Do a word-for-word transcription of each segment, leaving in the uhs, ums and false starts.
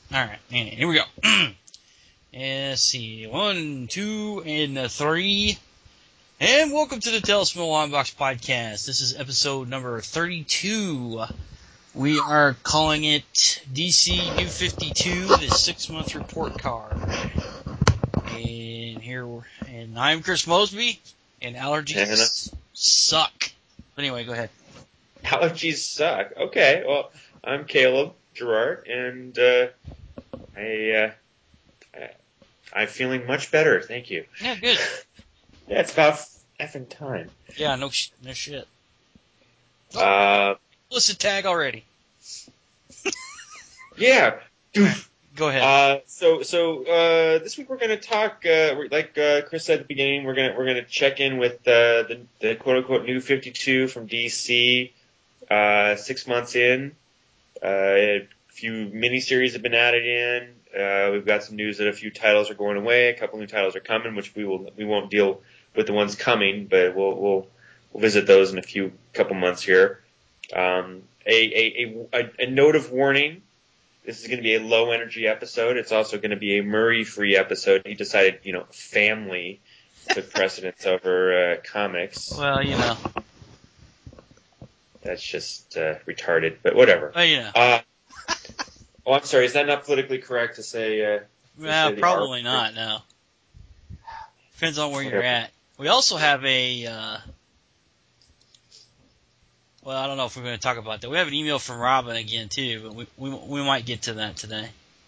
Alright, and here we go. And let's see. One, two, and a three. And welcome to the Tales from the Long Box podcast. This is episode number thirty-two. We are calling it D C New fifty-two, the six-month report card. And here, we're, and I'm Chris Mosby, and allergies suck. But anyway, go ahead. Allergies suck. Okay, well, I'm Caleb Gerard, and uh, I, uh, I, I'm feeling much better, thank you. Yeah, good. Yeah, it's about effing time. Yeah, no, sh- no shit. Oh, uh, listen, tag already. Yeah. Go ahead. Uh, so, so uh, this week we're going to talk. Uh, like uh, Chris said at the beginning, we're going to we're going to check in with uh, the the quote unquote New fifty-two from D C. Uh, six months in, uh, a few miniseries have been added in. Uh, we've got some news that a few titles are going away. A couple new titles are coming, which we will we won't deal with the ones coming, but we'll we'll we'll visit those in a few couple months here. Um, a, a a a note of warning. This is going to be a low-energy episode. It's also going to be a Murray-free episode. He decided, you know, family took precedence over uh, comics. Well, you know. That's just uh, retarded, but whatever. Well, you know. Uh, oh, I'm sorry. Is that not politically correct to say? Uh, to well, say probably R- not, no. Depends on where whatever. you're at. We also have a... Uh, Well, I don't know if we're going to talk about that. We have an email from Robin again too, but we we, we might get to that today.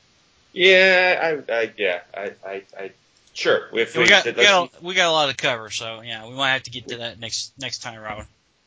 Yeah, I, I yeah, I, I, I sure. If Yeah, we, we got let's, we got a, we got a lot to cover, so yeah, we might have to get to that next next time, Robin.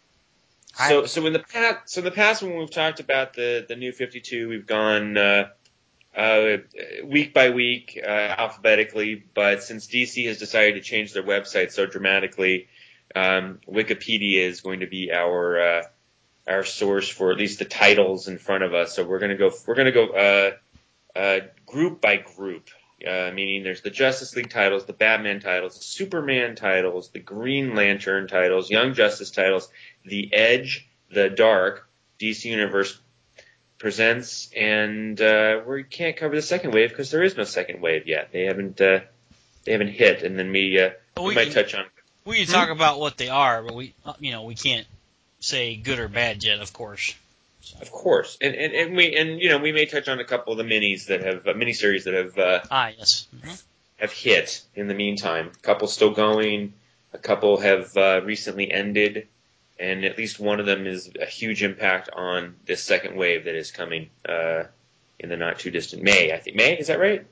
So, so in the past, so in the past when we've talked about the the New fifty-two, we've gone uh, uh, week by week, uh, alphabetically. But since D C has decided to change their website so dramatically, um, Wikipedia is going to be our uh, our source for at least the titles in front of us. So we're gonna go we're gonna go uh, uh, group by group, uh, meaning there's the Justice League titles, the Batman titles, the Superman titles, the Green Lantern titles, Young Justice titles, the Edge, the Dark, D C Universe presents, and uh, we can't cover the second wave because there is no second wave yet. They haven't uh, they haven't hit, and then we uh, we, we might can, touch on. We can hmm? talk about what they are, but we you know we can't say good or bad yet, of course. So. Of course, and, and and we and you know we may touch on a couple of the minis that have uh, miniseries that have uh, ah yes mm-hmm. have hit in the meantime. A couple still going, a couple have uh, recently ended, and at least one of them is a huge impact on this second wave that is coming uh, in the not too distant May. I think May, is that right?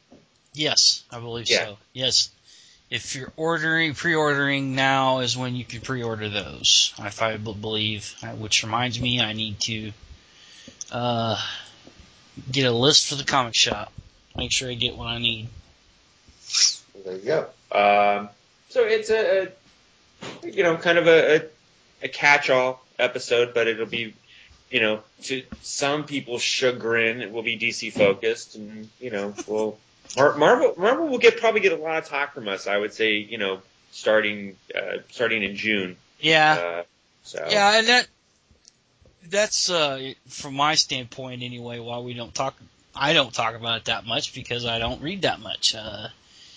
Yes, I believe yeah. so. Yes. If you're ordering, pre-ordering now is when you can pre-order those, if I believe. Which reminds me, I need to uh, get a list for the comic shop. Make sure I get what I need. There you go. Um, so it's a, a, you know, kind of a, a, a catch-all episode, but it'll be, you know, to some people's chagrin, it will be D C focused, and you know, we'll. Mar- Marvel, Marvel will get probably get a lot of talk from us. I would say, you know, starting uh, starting in June. Yeah. Uh, so. Yeah, and that that's uh, from my standpoint anyway. Why we don't talk, I don't talk about it that much because I don't read that much uh,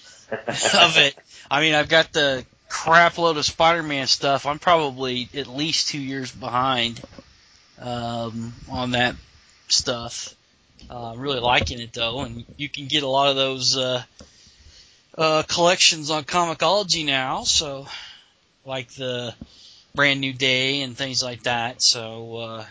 of it. I mean, I've got the crap load of Spider-Man stuff. I'm probably at least two years behind um, on that stuff. Uh, really liking it though, and you can get a lot of those uh, uh, collections on Comixology now. So, like the Brand New Day and things like that. So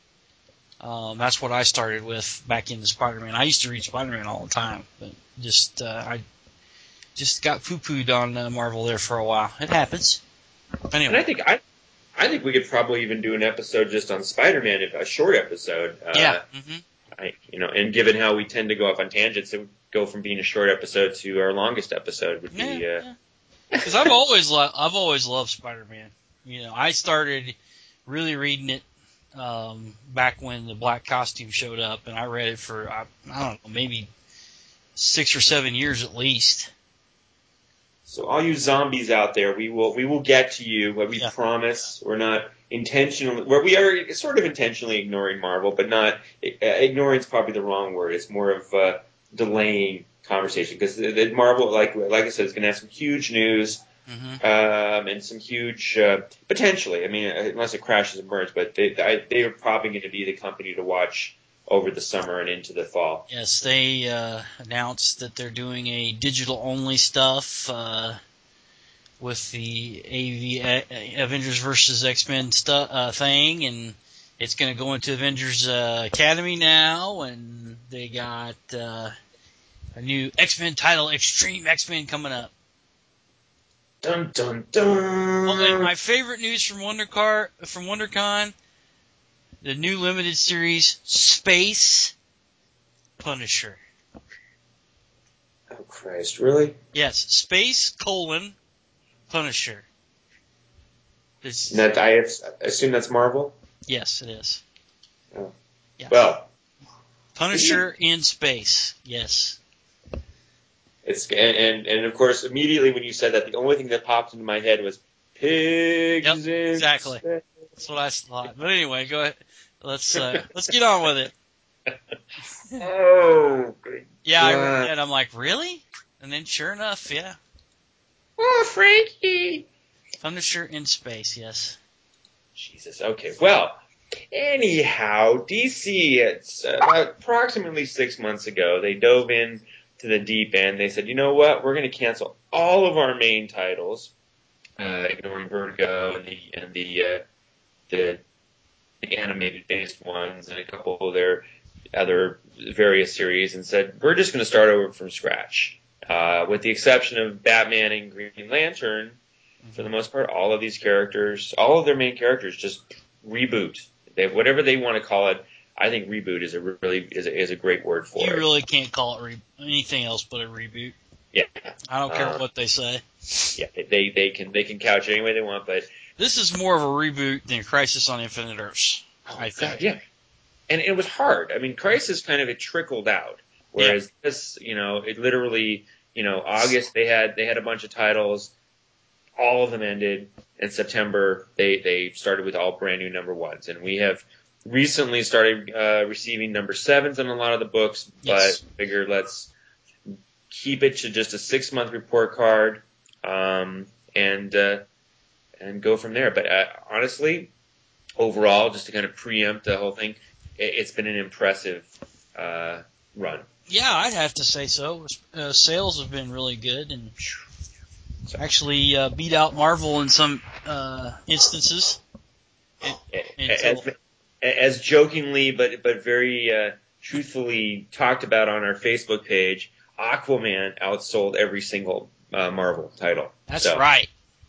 uh, um, that's what I started with back into Spider-Man. I used to read Spider-Man all the time, but just uh, I just got poo-pooed on uh, Marvel there for a while. It happens. Anyway, and I think I. I think we could probably even do an episode just on Spider-Man, a short episode. Yeah. Uh, mm-hmm. I, you know, and given how we tend to go off on tangents, it would go from being a short episode to our longest episode would be. Yeah, uh, yeah. Because I've always lo- I've always loved Spider-Man. You know, I started really reading it um, back when the black costume showed up, and I read it for I, I don't know, maybe six or seven years at least. So all you zombies out there, we will we will get to you. What we yeah. promise. We're not intentionally, where we are sort of intentionally ignoring Marvel, but not, uh, ignoring is probably the wrong word. It's more of uh, delaying conversation, because the, the Marvel, like like I said, is going to have some huge news, mm-hmm. um, and some huge, uh, potentially, I mean, unless it crashes and burns, but they, I, they are probably going to be the company to watch over the summer and into the fall. Yes, they uh, announced that they're doing a digital-only stuff, uh, with the A V uh, Avengers versus X-Men stu- uh, thing, and it's going to go into Avengers uh, Academy now, and they got uh, a new X-Men title, Extreme X-Men, coming up. Dun dun dun. Oh, and my favorite news from WonderCar from WonderCon, the new limited series Space Punisher. Oh Christ, really? Yes, Space colon Punisher. This, that, I assume that's Marvel? Yes, it is. Oh. Yes. Well. Punisher in space, yes. It's and, and, and of course, immediately when you said that, the only thing that popped into my head was pigs yep, in exactly. space. That's what I thought. But anyway, go ahead. Let's uh, let's get on with it. Oh, good yeah, I God. read that. I'm like, really? And then, sure enough, yeah. Oh, Frankie. Punisher in space, yes. Jesus. Okay. Well, anyhow, D C. It's about approximately six months ago. They dove in to the deep end. They said, you know what? We're going to cancel all of our main titles, uh, ignoring Vertigo and the and the uh, the, the animated based ones and a couple of their other various series, and said we're just going to start over from scratch, uh, with the exception of Batman and Green Lantern. For the most part, all of these characters, all of their main characters, just reboot. They, whatever they want to call it. I think reboot is a really is a, is a great word for you it. You really can't call it re- anything else but a reboot. Yeah, I don't care uh, what they say. Yeah, they they can they can couch it any way they want, but this is more of a reboot than Crisis on Infinite Earths. Oh, I think. God, yeah, and it was hard. I mean, Crisis kind of it trickled out, whereas yeah. this, you know, it literally, you know, August they had they had a bunch of titles, all of them ended. In September, they they started with all brand new number ones, and we have recently started uh, receiving number sevens on a lot of the books, but yes. figured let's keep it to just a six month report card, um, and uh, and go from there. But uh, honestly, overall, just to kind of preempt the whole thing, it, it's been an impressive uh, run. Yeah, I'd have to say so. Uh, sales have been really good, and actually uh, beat out Marvel in some uh, instances. As, as jokingly, but but very uh, truthfully talked about on our Facebook page, Aquaman outsold every single uh, Marvel title. That's so, right.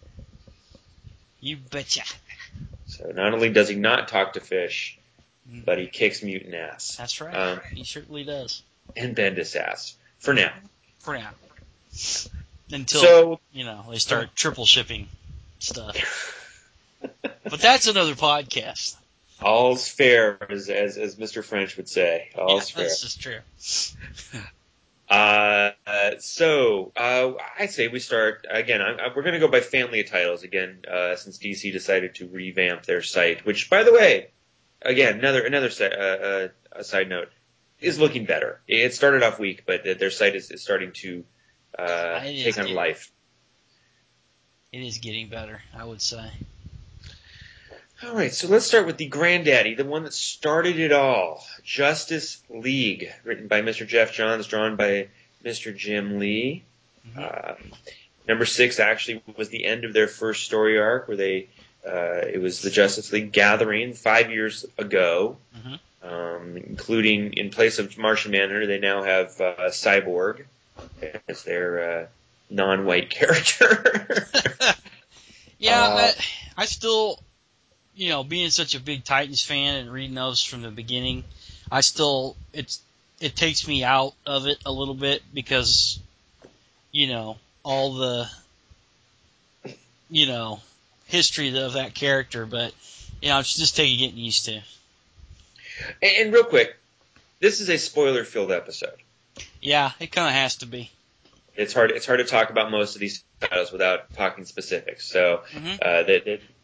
You betcha. So not only does he not talk to fish, but he kicks mutant ass. That's right. Um, he certainly does. And Bendis ass. For now. For now. Until, so, you know, they start uh, triple shipping stuff. But that's another podcast. All's fair, as as, as Mister French would say. All's yeah, fair. That's just true. uh, so, uh, I say we start, again, I, I, we're going to go by family of titles again, uh, since D C decided to revamp their site, which, by the way, again, another, another uh, uh, a side note, is looking better. It started off weak, but their site is, is starting to uh, take on getting, life. It is getting better, I would say. All right, so let's start with the granddaddy, the one that started it all, Justice League, written by Mister Jeff Johns, drawn by Mister Jim Lee. Mm-hmm. Um, number six actually was the end of their first story arc, where they uh, it was the Justice League gathering five years ago, mm-hmm. um, including in place of Martian Manhunter, they now have uh, Cyborg as their uh, non-white character. yeah, uh, I, I still. You know, being such a big Titans fan and reading those from the beginning, I still it's it takes me out of it a little bit because, you know, all the you know history of that character. But you know, it's just taking getting used to. And, and real quick, this is a spoiler-filled episode. Yeah, it kind of has to be. It's hard. It's hard to talk about most of these titles without talking specifics. So, mm-hmm. uh, that.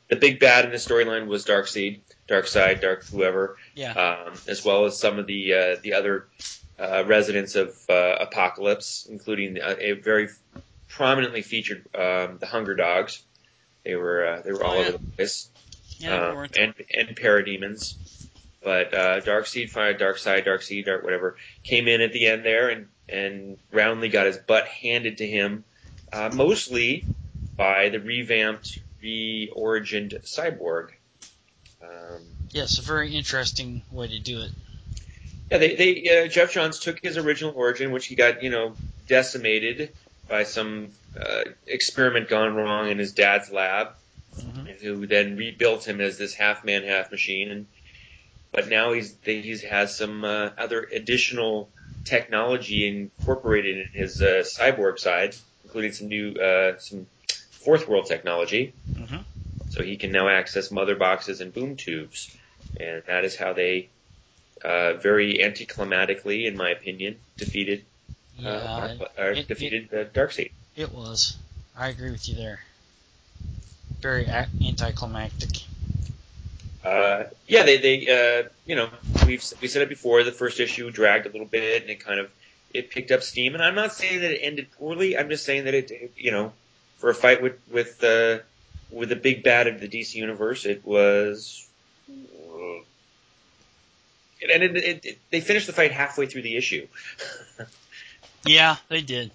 the big bad in the storyline was Darkseid, Darkseid, Dark whoever, yeah, um, as well as some of the uh, the other uh, residents of uh, Apocalypse, including a, a very prominently featured um, the Hunger Dogs. They were uh, they were all oh, yeah. over the place, yeah, uh, and and Parademons. But uh, Darkseid, Fire, Darkseid, Darkseid, Dark whatever, came in at the end there and, and roundly got his butt handed to him, uh, mostly by the revamped, re-origined Cyborg. Um, yes, a very interesting way to do it. Yeah, they, they uh, Jeff Johns took his original origin, which he got, you know, decimated by some uh, experiment gone wrong in his dad's lab, Mm-hmm. who then rebuilt him as this half man, half machine, and but now he's he has some uh, other additional technology incorporated in his uh, cyborg side, including some new uh, some fourth world technology. Mm-hmm. So he can now access mother boxes and boom tubes, and that is how they uh, very anticlimactically, in my opinion, defeated uh, yeah, or it, defeated it, uh, Darkseid. It was. I agree with you there. Very a- anticlimactic. Uh, yeah, they, they, uh, you know, we've, we said it before, the first issue dragged a little bit and it kind of, it picked up steam. And I'm not saying that it ended poorly. I'm just saying that it, it you know, for a fight with, with, uh, with the big bad of the D C universe, it was, uh, and it, it, it, they finished the fight halfway through the issue. Yeah, they did.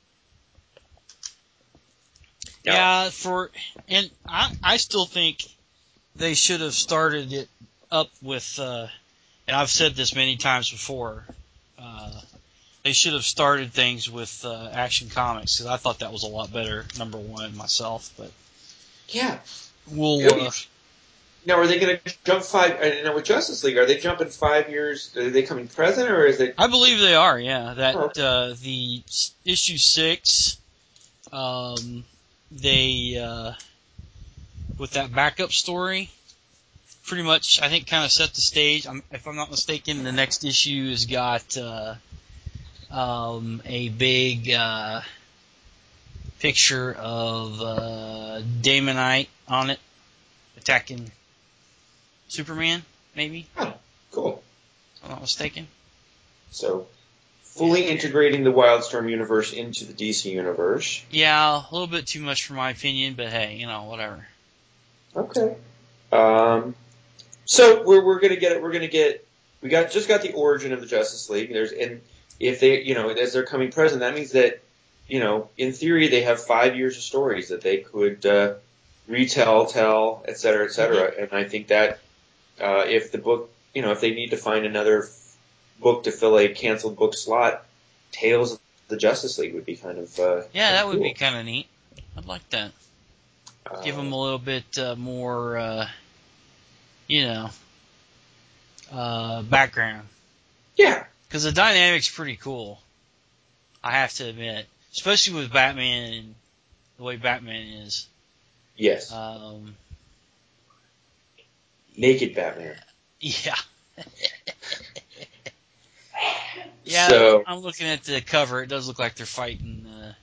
No. Yeah, for, and I, I still think they should have started it up with, uh, and I've said this many times before, uh, they should have started things with uh, Action Comics, because I thought that was a lot better, number one, myself, but... Yeah. We'll... Uh, now, are they going to jump five, uh, now with Justice League, are they jumping five years, are they coming present, or is it... I believe they are, yeah, that, oh. uh, the issue six, um, they, uh, with that backup story, pretty much, I think, kind of set the stage. I'm, if I'm not mistaken, the next issue has got uh, um, a big uh, picture of uh, Damonite on it, attacking Superman, maybe? Oh, cool. If I'm not mistaken. So, fully integrating the Wildstorm universe into the D C universe. Yeah, a little bit too much for my opinion, but hey, you know, whatever. Okay. Um... So we're we're gonna get it. We're gonna get. We got just got the origin of the Justice League. There's and if they you know as they're coming present, that means that you know in theory they have five years of stories that they could uh, retell, tell, et cetera, et cetera. Mm-hmm. And I think that uh, if the book you know if they need to find another book to fill a canceled book slot, Tales of the Justice League would be kind of uh, yeah, that cool. would be kind of neat. I'd like that. Uh, Give them a little bit uh, more. Uh, You know, uh, background. Yeah. Because the dynamic's pretty cool, I have to admit. Especially with Batman and the way Batman is. Yes. Um, Naked Batman. Yeah. yeah, so, I'm looking at the cover. It does look like they're fighting uh,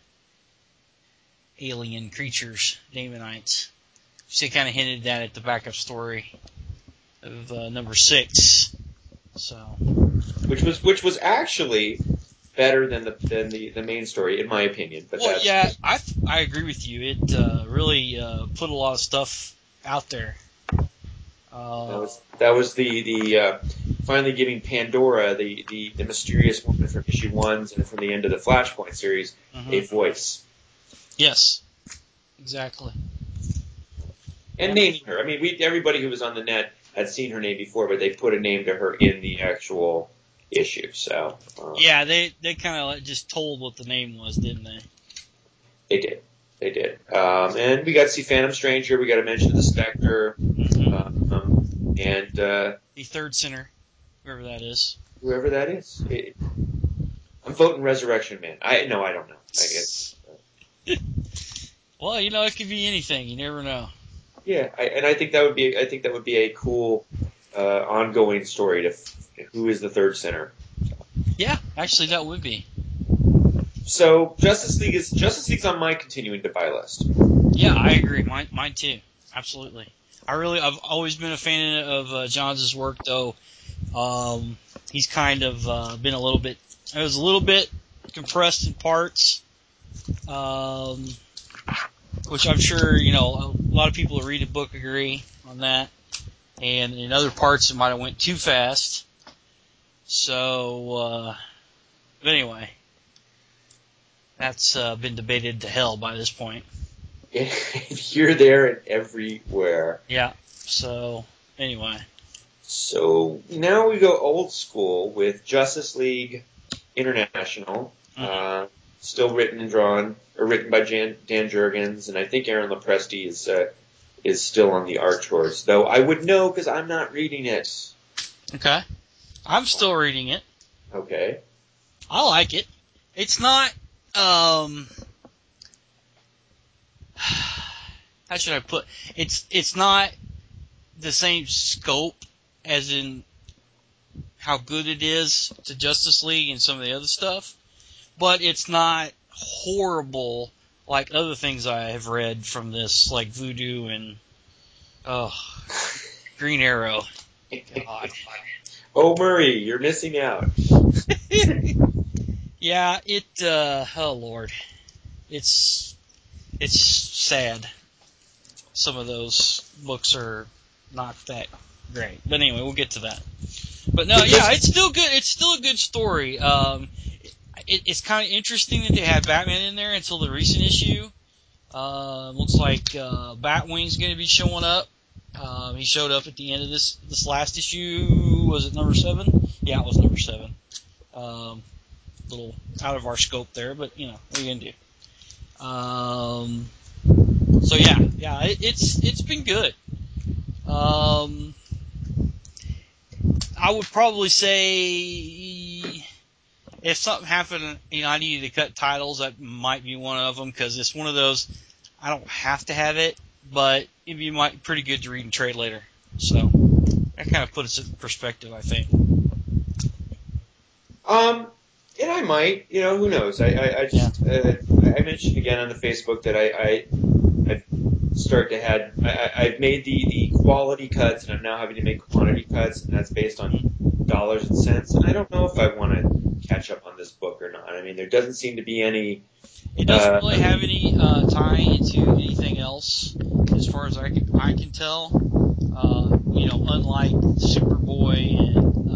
alien creatures, Damonites. She kind of hinted that at the backup story of uh, number six. So, which was which was actually better than the than the, the main story, in my opinion. But well, that's, yeah, I I agree with you. It uh, really uh, put a lot of stuff out there. Uh, that was that was the the uh, finally giving Pandora, the, the, the mysterious woman from issue ones and from the end of the Flashpoint series, mm-hmm. a voice. Yes, exactly. And yeah. naming her. I mean, we everybody who was on the net had seen her name before, but they put a name to her in the actual issue. So uh, yeah, they they kind of just told what the name was, didn't they? They did. They did. Um, and we got to see Phantom Stranger. We got to mention the Spectre, mm-hmm. uh, um, and uh, the Third Sinner, whoever that is. Whoever that is. It, I'm voting Resurrection Man. I no, I don't know. I guess. Uh, well, you know, it could be anything. You never know. Yeah, I, and I think that would be I think that would be a cool uh, ongoing story to f- who is the Third Sinner. Yeah, actually, that would be. So Justice League is Justice League's on my continuing to buy list. Yeah, I agree. Mine, mine too. Absolutely. I really, I've always been a fan of uh, Johns' work, though. Um, he's kind of uh, been a little bit, it was a little bit compressed in parts, um, which I'm sure, you know, a lot of people who read the book agree on that. And in other parts, it might have went too fast. So, uh, but anyway, that's uh, been debated to hell by this point. Here, there, and everywhere. Yeah. So, anyway. So now we go old school with Justice League International, mm-hmm. uh, still written and drawn, or written by Jan, Dan Jurgens, and I think Aaron Lopresti is uh, is still on the art chores. Though I would know because I'm not reading it. Okay. I'm still reading it. Okay. I like it. It's not, um, how should I put, it's, it's not the same scope as in how good it is to Justice League and some of the other stuff, but it's not horrible like other things I have read from this, like Voodoo and, oh, Green Arrow. God. Oh, Murray, you're missing out. Yeah, it, uh, oh Lord. It's, it's sad. Some of those books are not that great. But anyway, we'll get to that. But no, yeah, it's still good. It's still a good story. Um, it, it's kind of interesting that they had Batman in there until the recent issue. Uh, looks like, uh, Batwing's gonna be showing up. Um, he showed up at the end of this, this last issue. Was it number seven? Yeah, it was number seven. Um, little out of our scope there, but, you know, what are you gonna do? Um, so yeah, yeah, it, it's, it's been good. Um, I would probably say if something happened, you know, I needed to cut titles, that might be one of them, because it's one of those, I don't have to have it, but it'd be might, pretty good to read and trade later. So, that kind of puts it in perspective, I think. Um, and I might, you know, who knows? I, I, I just, yeah. uh, I mentioned again on the Facebook that I, I, I've started to had, I, I've made the, the quality cuts, and I'm now having to make quantity cuts, and that's based on dollars and cents. And I don't know if I want to catch up on this book or not. I mean, there doesn't seem to be any. It doesn't uh, really have any uh, tie into anything else, as far as I can, I can tell. Uh, you know, unlike Superboy and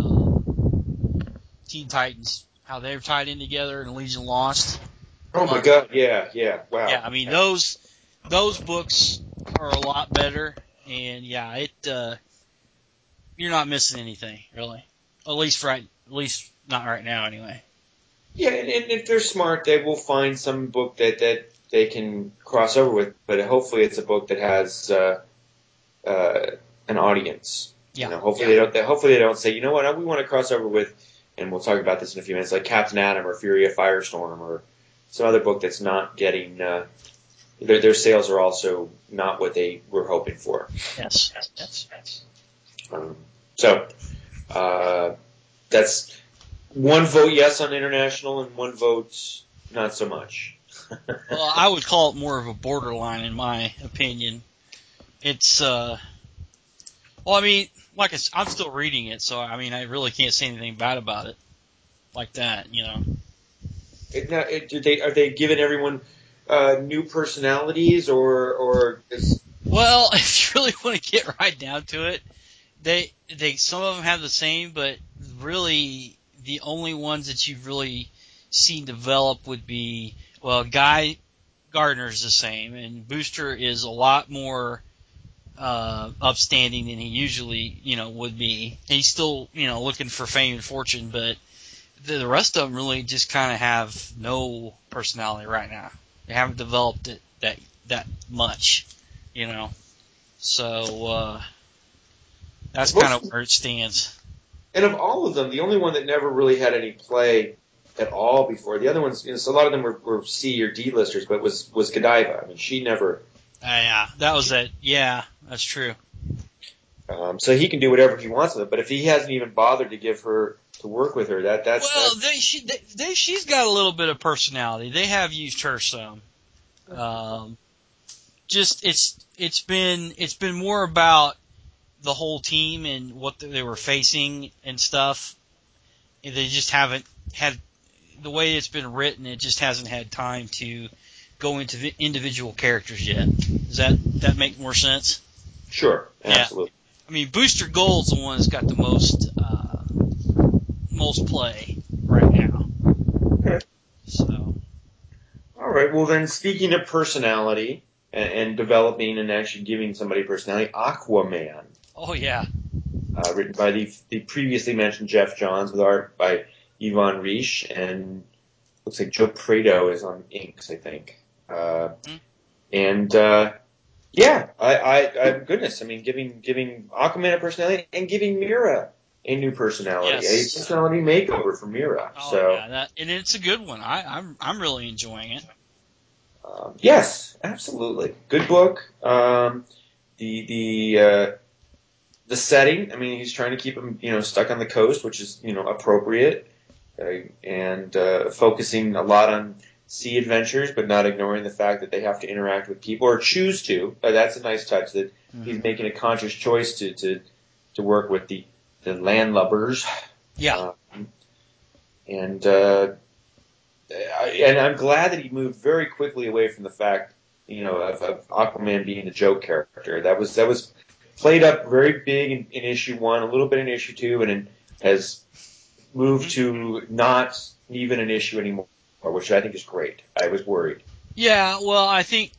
um, Teen Titans, how they're tied in together and Legion Lost. Oh my God! Yeah, yeah, wow. Yeah, I mean those those books are a lot better, and yeah, it uh, you're not missing anything really. At least right, at least not right now, anyway. Yeah, and, and if they're smart, they will find some book that, that they can cross over with. But hopefully, it's a book that has uh, uh, an audience. Yeah. You know, hopefully yeah. they don't. They, hopefully they don't say, you know what, we want to cross over with, and we'll talk about this in a few minutes, like Captain Atom or Fury of Firestorm or some other book that's not getting. Uh, their their sales are also not what they were hoping for. Yes. Yes. yes. Um, so uh, that's. One vote yes on international and one vote not so much. Well, I would call it more of a borderline in my opinion. It's, uh, well, I mean, like I, I'm still reading it, so I mean, I really can't say anything bad about it like that, you know. It, now, it, do they, are they giving everyone uh, new personalities or, or is... Well, if you really want to get right down to it, they, they, some of them have the same, but really, the only ones that you've really seen develop would be, well, Guy Gardner's the same, and Booster is a lot more uh, upstanding than he usually, you know, would be. He's still, you know, looking for fame and fortune, but the, the rest of them really just kind of have no personality right now. They haven't developed it that that much, you know. So uh, that's kind of where it stands. And of all of them, the only one that never really had any play at all before, the other ones, you know, so a lot of them were, were C or D listers, but was was Godiva. I mean, she never. Uh, yeah, that was it. Yeah, that's true. Um, so he can do whatever he wants with it, but if he hasn't even bothered to give her to work with her, that that's well, that's, they, she, they, they, she's got a little bit of personality. They have used her some. Um, just it's it's been it's been more about the whole team and what they were facing and stuff. And they just haven't had the way it's been written. It just hasn't had time to go into the individual characters yet. Does that that make more sense? Sure, absolutely. Yeah. I mean, Booster Gold's the one that's got the most uh, most play right now. Okay. So. All right. Well, then, speaking of personality and, and developing and actually giving somebody personality, Aquaman. Oh yeah. Uh, written by the the previously mentioned Jeff Johns with art by Yvonne Riche, and looks like Joe Prado is on inks, I think. Uh, mm-hmm. And uh, yeah, I, I, I goodness, I mean, giving giving Aquaman a personality and giving Mera a new personality, yes. a personality makeover for Mera. Oh so, yeah, that, and it's a good one. I, I'm I'm really enjoying it. Um, yes, absolutely, good book. Um, the the uh, the setting, I mean, he's trying to keep him, you know, stuck on the coast, which is, you know, appropriate, uh, and uh, focusing a lot on sea adventures, but not ignoring the fact that they have to interact with people or choose to. Uh, that's a nice touch that mm-hmm. he's making a conscious choice to to, to work with the, the landlubbers. Yeah. Um, and uh, and I'm glad that he moved very quickly away from the fact, you know, of, of Aquaman being the joke character. That was that was. Played up very big in, in issue one, a little bit in issue two, and then has moved to not even an issue anymore, which I think is great. I was worried. Yeah, well, I think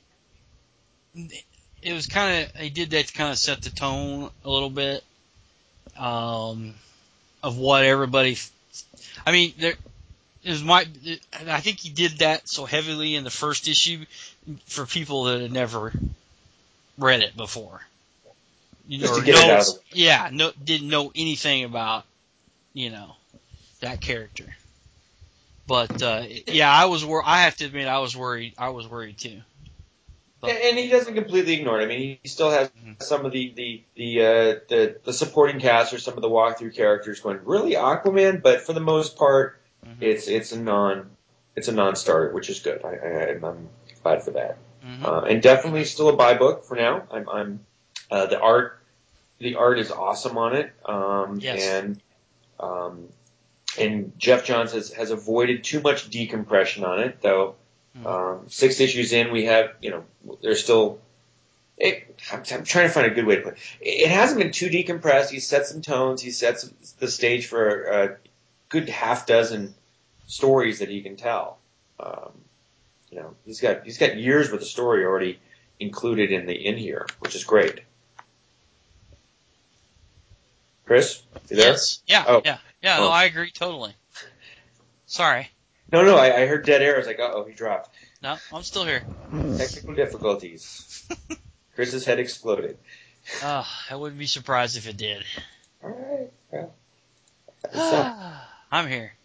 it was kind of, he did that to kind of set the tone a little bit um, of what everybody, I mean, there, it was my, I think he did that so heavily in the first issue for people that had never read it before. You know, Just to get it out of the way. Yeah, no, didn't know anything about, you know, that character. But uh, yeah, I was. Wor- I have to admit, I was worried. I was worried too. But, and he doesn't completely ignore it. I mean, he still has mm-hmm. some of the the the, uh, the the supporting cast or some of the walkthrough characters going, really, Aquaman? But for the most part, mm-hmm. it's it's a non it's a non-starter, which is good. I, I I'm glad for that. Mm-hmm. Uh, and definitely still a buy book for now. I'm I'm uh, the art the art is awesome on it. Um, yes. And um, and Jeff Johns has, has avoided too much decompression on it, though. Mm-hmm. Um, six issues in, we have, you know, there's still. It, I'm, I'm trying to find a good way to put it. It hasn't been too decompressed. He set some tones. He sets the stage for a good half dozen stories that he can tell. Um, you know, he's got he's got years worth of story already included in the in here, which is great. Chris, you there? Yes. Yeah. Oh. Yeah. Yeah. No, oh. I agree totally. Sorry. No, no, I, I heard dead air. I was like, uh-oh, he dropped. No, I'm still here. Technical difficulties. Chris's head exploded. Oh, I wouldn't be surprised if it did. All right. Well, I'm here.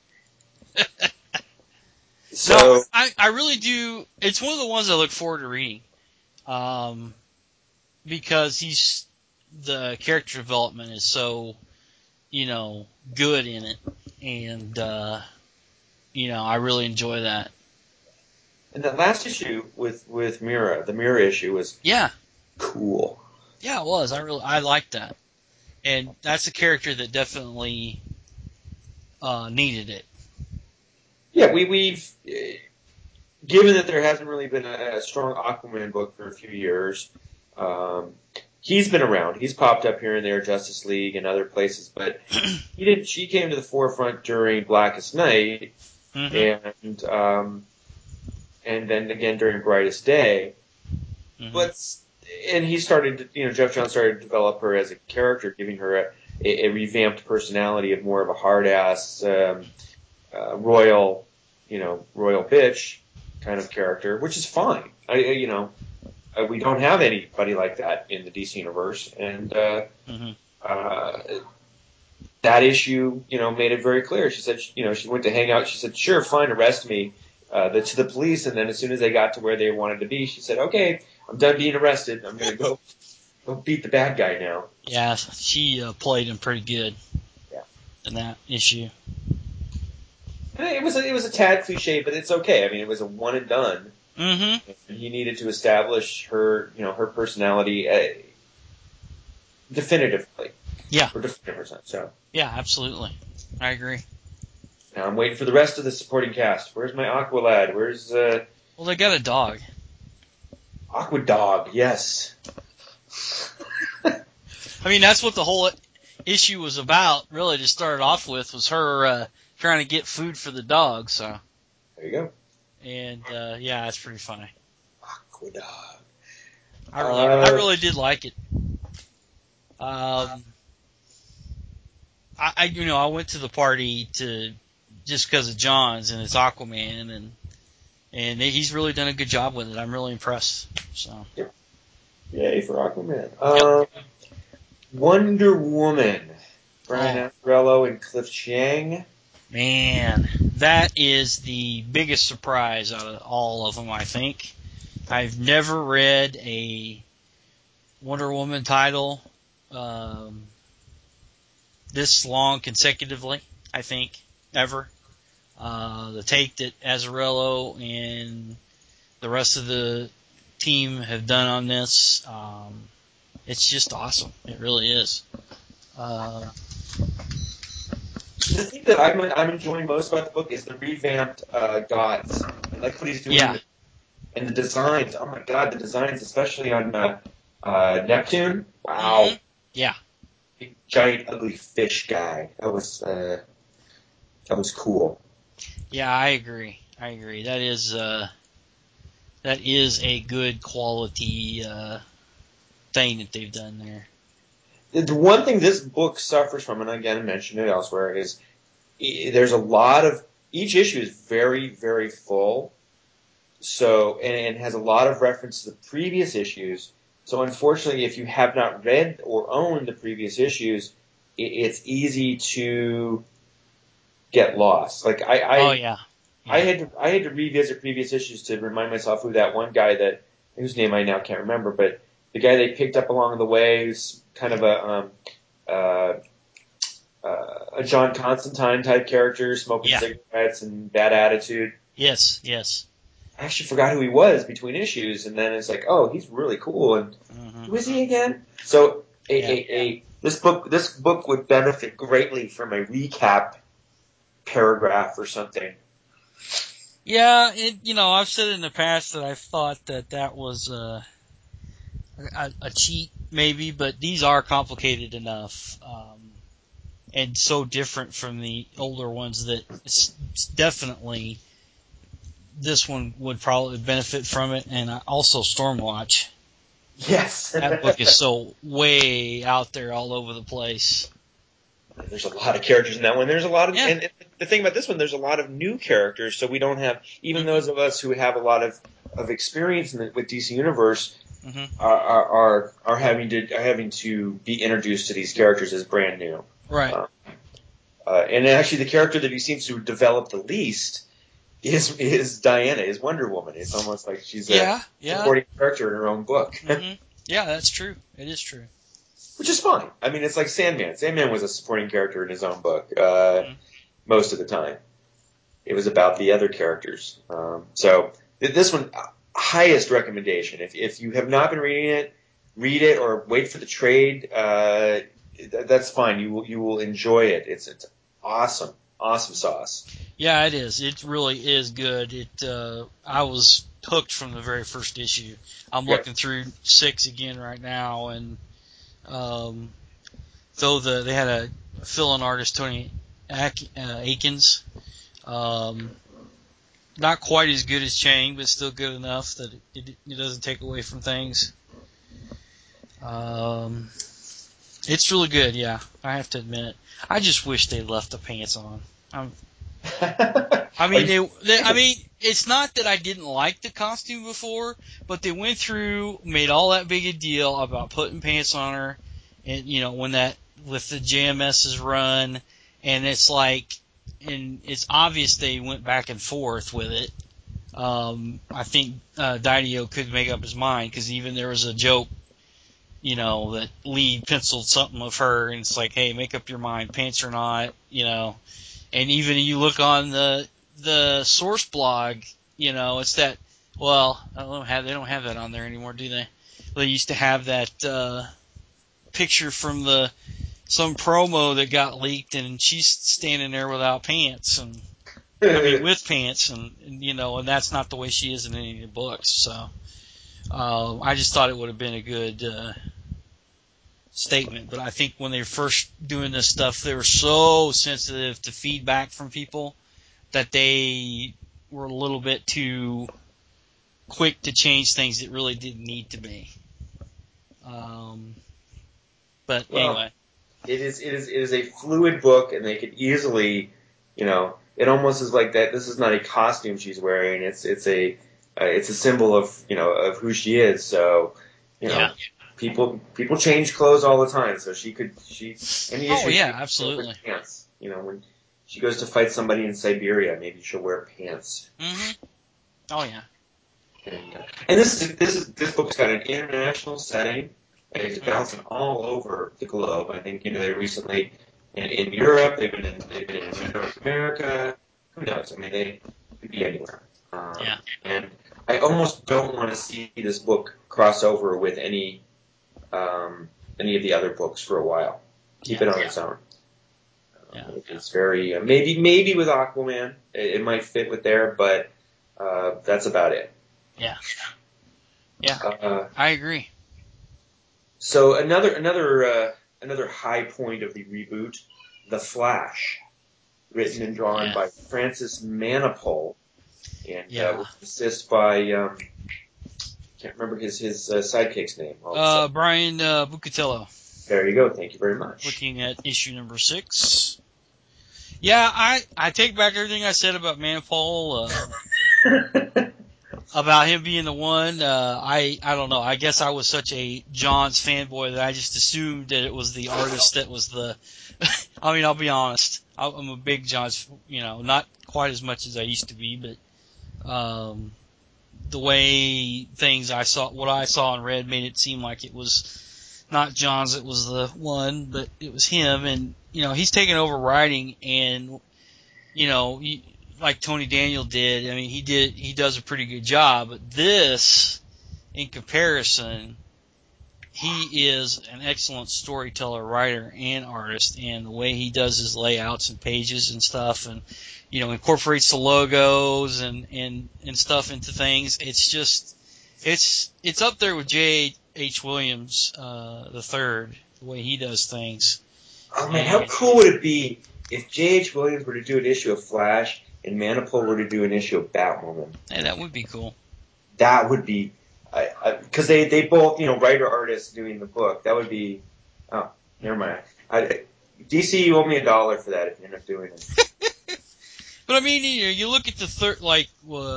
So no, I, I really do. It's one of the ones I look forward to reading, um, because he's the character development is so, you know, good in it, and uh, you know, I really enjoy that. And the last issue with with Mera, the Mera issue was yeah cool. Yeah, it was. I really I liked that, and that's a character that definitely uh, needed it. Yeah, we we've uh, given that there hasn't really been a, a strong Aquaman book for a few years. Um, he's been around. He's popped up here and there, Justice League and other places, but he didn't. She came to the forefront during Blackest Night, mm-hmm. and um, and then again during Brightest Day. Mm-hmm. But and he started, to, you know, Jeff Johns started to develop her as a character, giving her a, a, a revamped personality of more of a hard ass, um, uh, royal, you know, royal bitch kind of character, which is fine. I, you know, uh, we don't have anybody like that in the D C universe, and uh, mm-hmm. uh, that issue, you know, made it very clear. She said, you know, she went to hang out. She said, "Sure, fine, arrest me." Uh, the, to the police, and then as soon as they got to where they wanted to be, she said, "Okay, I'm done being arrested. I'm going to go go beat the bad guy now." Yeah, she uh, played him pretty good. Yeah. In that issue. And it was a, it was a tad cliche, but it's okay. I mean, it was a one and done. Mm-hmm. And he needed to establish her, you know, her personality uh, definitively. Yeah. For definitive percent. So. Yeah, absolutely. I agree. Now I'm waiting for the rest of the supporting cast. Where's my Aqua lad? Where's uh? Well, they got a dog. Aqua Dog, yes. I mean, that's what the whole issue was about, really, to start off with, was her uh, trying to get food for the dog, so. There you go. And, uh, yeah, it's pretty funny. Aqua Dog. I really, uh, I really did like it. Um, I, I, you know, I went to the party to, just because of John's, and it's Aquaman, and, and he's really done a good job with it. I'm really impressed, so. Yep. Yay for Aquaman. Um, yep. Wonder Woman. Brian oh. Azzarello and Cliff Chiang. Man, that is the biggest surprise out of all of them, I think. I've never read a Wonder Woman title um, this long consecutively, I think, ever. Uh, the take that Azzarello and the rest of the team have done on this, um, it's just awesome. It really is. Uh, the thing that I'm, I'm enjoying most about the book is the revamped uh, gods. I like what he's doing. Yeah. And the designs. Oh my god, the designs, especially on uh, uh, Neptune. Wow. Mm-hmm. Yeah. Big, giant, ugly fish guy. That was uh, that was cool. Yeah, I agree. I agree. That is uh, that is a good quality uh, thing that they've done there. The one thing this book suffers from, and again I mentioned it elsewhere, is there's a lot of each issue is very, very full. So and, and has a lot of reference to the previous issues. So unfortunately, if you have not read or owned the previous issues, it, it's easy to get lost. Like I, I oh yeah. yeah, I had to I had to revisit previous issues to remind myself who that one guy that whose name I now can't remember, but the guy they picked up along the way, who's kind of a um, uh, uh, a John Constantine type character, smoking yeah. cigarettes and bad attitude. Yes, yes. I actually forgot who he was between issues, and then it's like, oh, he's really cool. And mm-hmm. who is he again? So, a, yeah. a, a this book this book would benefit greatly from a recap paragraph or something. Yeah, it, you know, I've said in the past that I thought that that was uh, a, a cheat, maybe, but these are complicated enough, um, and so different from the older ones that it's, it's definitely. This one would probably benefit from it, and also Stormwatch. Yes. That book is so way out there all over the place. There's a lot of characters in that one. There's a lot of, yeah. and the thing about this one, there's a lot of new characters, so we don't have, even mm-hmm. those of us who have a lot of, of experience in the, with D C Universe mm-hmm. are, are, are, are having to, are having to be introduced to these characters as brand new. Right. Uh, uh, and actually the character that he seems to develop the least is is Diana, is Wonder Woman. It's almost like she's yeah, a yeah. supporting character in her own book. Mm-hmm. Yeah, that's true. It is true. Which is fine. I mean, it's like Sandman. Sandman was a supporting character in his own book uh, mm-hmm. most of the time. It was about the other characters. Um, so th- this one, highest recommendation. If if you have not been reading it, read it or wait for the trade. Uh, th- that's fine. You will you will enjoy it. It's it's awesome. Awesome sauce. Yeah, it is. It really is good. It. Uh, I was hooked from the very first issue. I'm yeah. looking through six again right now, and um, though the they had a fill-in artist, Tony Ak- uh, Akins, um, not quite as good as Chang, but still good enough that it, it, it doesn't take away from things. Um, it's really good. Yeah, I have to admit it. I just wish they left the pants on. I'm, I mean, they, they. I mean, it's not that I didn't like the costume before, but they went through, made all that big a deal about putting pants on her, and you know when that with the J M S's run, and it's like, and it's obvious they went back and forth with it. Um, I think uh, Didio could make up his mind because even there was a joke, you know, that Lee penciled something of her, and it's like, hey, make up your mind, pants or not, you know. And even you look on the the source blog, you know, it's that Well, I don't have they don't have that on there anymore, do they? They used to have that uh, picture from the some promo that got leaked, and she's standing there without pants, and I mean with pants, and, and you know, and that's not the way she is in any of the books. So uh, I just thought it would have been a good uh, statement. But I think when they were first doing this stuff, they were so sensitive to feedback from people that they were a little bit too quick to change things that really didn't need to be. Um, but well, anyway, it is it is it is a fluid book, and they could easily, you know, it almost is like that. This is not a costume she's wearing. It's it's a uh, it's a symbol of you know of who she is. So you know, yeah. people people change clothes all the time. So she could she any Oh issue yeah, she absolutely. pants. You know, when she goes to fight somebody in Siberia, maybe she'll wear pants. Mhm. Oh yeah. And, uh, and this is this is this book's got an international setting. And it's bouncing all over the globe. I think you know they recently in, in Europe. They've been in they've been in North America. Who knows? I mean, they could be anywhere. Um, Yeah. And I almost don't want to see this book cross over with any um, any of the other books for a while. Keep Yeah. it on its own. Yeah. Um, it's very uh, maybe maybe with Aquaman it, it might fit with there, but uh, that's about it. Yeah. Yeah. Uh, I agree. So another another uh, another high point of the reboot, The Flash, written and drawn Yeah. by Francis Manapul, and Yeah. uh, with assist by um, can't remember his his uh, sidekick's name. Uh, Brian uh, Bucatello. There you go. Thank you very much. Looking at issue number six. Yeah, I I take back everything I said about Manapul. Uh, About him being the one, uh, I I don't know. I guess I was such a Johns fanboy that I just assumed that it was the artist that was the. I mean, I'll be honest. I'm a big Johns, you know, not quite as much as I used to be, but um, the way things I saw, what I saw and read, made it seem like it was not Johns that was the one, but it was him. And you know, he's taken over writing, and you know. He, like Tony Daniel did, I mean, he did, he does a pretty good job, but this, in comparison, he is an excellent storyteller, writer, and artist, and the way he does his layouts and pages and stuff, and, you know, incorporates the logos and, and, and stuff into things, it's just, it's, it's up there with J H. Williams, uh, the third, the way he does things. Oh man, how And, cool would it be if J H. Williams were to do an issue of Flash and Manapul were to do an issue of Batwoman? hey, that would be cool. That would be, because they, they both, you know, writer artists doing the book. That would be, oh, never mind. I, D C, you owe me a dollar for that if you end up doing it. But I mean, you, you look at the third, like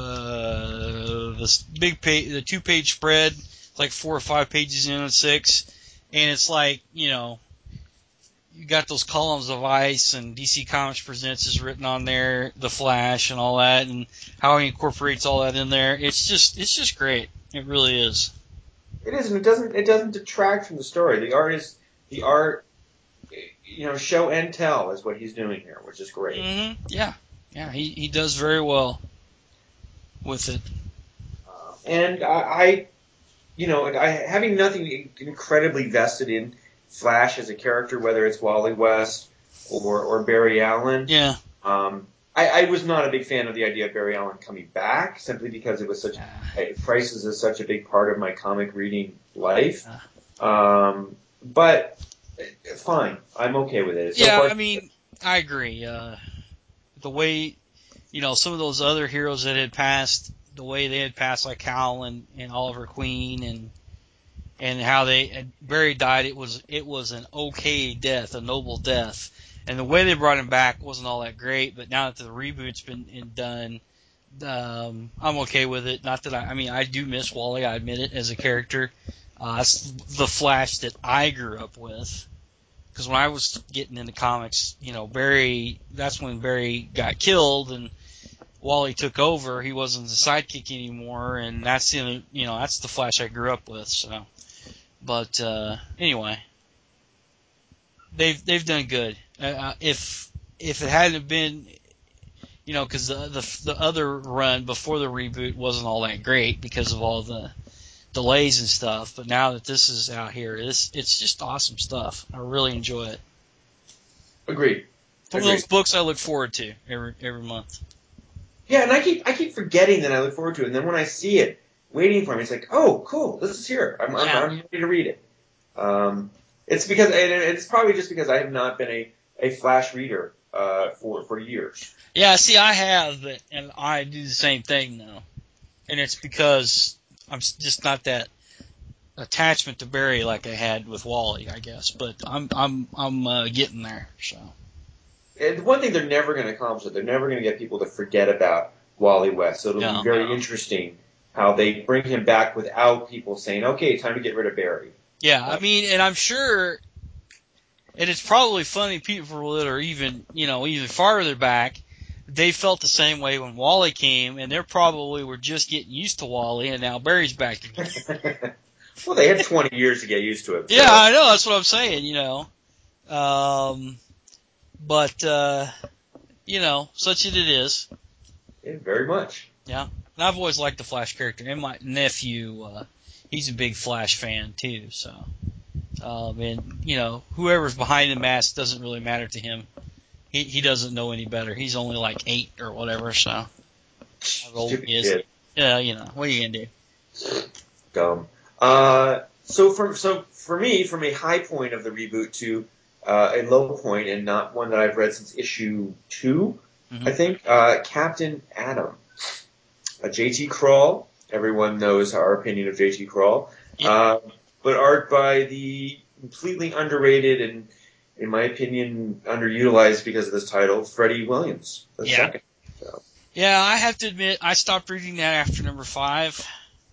uh, this big page, the two-page spread, it's like four or five pages in of six, and it's like, you know, you got those columns of ice, and D C Comics Presents is written on there, the Flash and all that, and how he incorporates all that in there. It's just, it's just great. It really is. It is, and it doesn't, it doesn't detract from the story. The art is, the art, you know, show and tell is what he's doing here, which is great. Mm-hmm. Yeah, yeah, he he does very well with it. Uh, and I, I, you know, I, having nothing incredibly vested in Flash as a character, whether it's Wally West or, or Barry Allen. Yeah. Um, I, I was not a big fan of the idea of Barry Allen coming back, simply because it was such, Crisis is such a big part of my comic reading life. Um, but fine, I'm okay with it. So yeah, far, I mean, I agree. Uh, the way, you know, some of those other heroes that had passed, the way they had passed, like Hal and, and Oliver Queen, and and how they had, Barry died, it was it was an okay death, a noble death, and the way they brought him back wasn't all that great. But now that the reboot's been in, done, um, I'm okay with it. Not that I, I mean, I do miss Wally, I admit it, as a character. Uh, it's the Flash that I grew up with. Because when I was getting into comics, you know, Barry, that's when Barry got killed and Wally took over. He wasn't the sidekick anymore, and that's the, you know, that's the Flash I grew up with. So, but uh, anyway, they've they've done good. Uh, if if it hadn't been, you know, because the, the the other run before the reboot wasn't all that great because of all the delays and stuff. But now that this is out here, it's it's just awesome stuff. I really enjoy it. Agreed. It's one of those books I look forward to every every month. Yeah, and I keep I keep forgetting that I look forward to it, and then when I see it waiting for me, it's like, oh, cool, this is here. I'm I'm, Yeah. I'm ready to read it. Um, it's because and it's probably just because I have not been a, a Flash reader uh, for for years. Yeah, see, I have, and I do the same thing now, and it's because I'm just not that attachment to Barry like I had with Wally, I guess. But I'm I'm I'm uh, getting there. So. And one thing they're never going to accomplish it. They're never going to get people to forget about Wally West. So it'll No. be very interesting how they bring him back without people saying, "Okay, time to get rid of Barry." Yeah, I mean, and I'm sure, and it's probably funny people that are even you know even farther back. They felt the same way when Wally came, and they probably were just getting used to Wally, and now Barry's back again. Well, they had twenty years to get used to it. So. Yeah, I know. That's what I'm saying, you know. Um, but, uh, you know, such as it is. Yeah, very much. Yeah. And I've always liked the Flash character. And my nephew, uh, he's a big Flash fan, too, so. Um, and, you know, whoever's behind the mask doesn't really matter to him. He he doesn't know any better. He's only like eight or whatever, so. How old he is. Kid. Yeah, you know, what are you gonna do? Dumb. Uh, so for so for me, from a high point of the reboot to uh, a low point, and not one that I've read since issue two, Mm-hmm. I think uh, Captain Atom, a J T Krull. Everyone knows our opinion of J T Krull, Yep. uh, but art by the completely underrated and, in my opinion, underutilized because of this title, Freddie Williams the Yeah. second. So. Yeah, I have to admit, I stopped reading that after number five.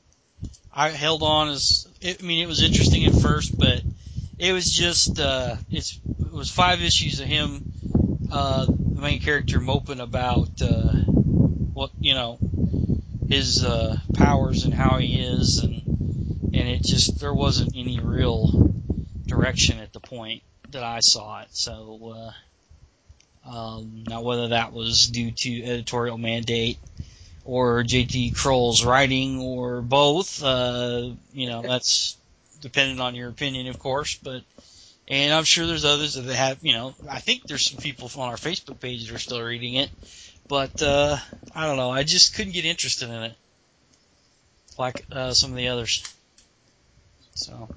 I held on as, I mean, it was interesting at first, but it was just, uh, it's, it was five issues of him, uh, the main character moping about, uh, what, you know, his, uh, powers and how he is, and, and it just, there wasn't any real direction at the point that I saw it, so, uh, um, now whether that was due to editorial mandate or J T Krull's writing, or both. Uh, you know, that's dependent on your opinion, of course. But and I'm sure there's others that have. You know, I think there's some people on our Facebook page that are still reading it. But uh, I don't know. I just couldn't get interested in it like uh, some of the others. So.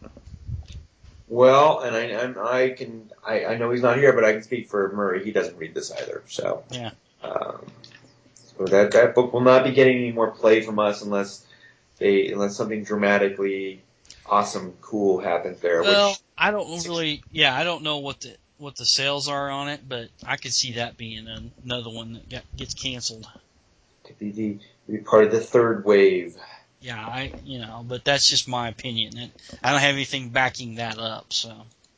Well, and I and I can I, I know he's not here, but I can speak for Murray. He doesn't read this either. So Yeah. Um, so that that book will not be getting any more play from us unless they unless something dramatically awesome, cool happens there. Well, which, I don't really. Yeah, I don't know what the what the sales are on it, but I could see that being another one that get, gets canceled. to be the to be part of the third wave. Yeah, I you know, but that's just my opinion. And I don't have anything backing that up. So.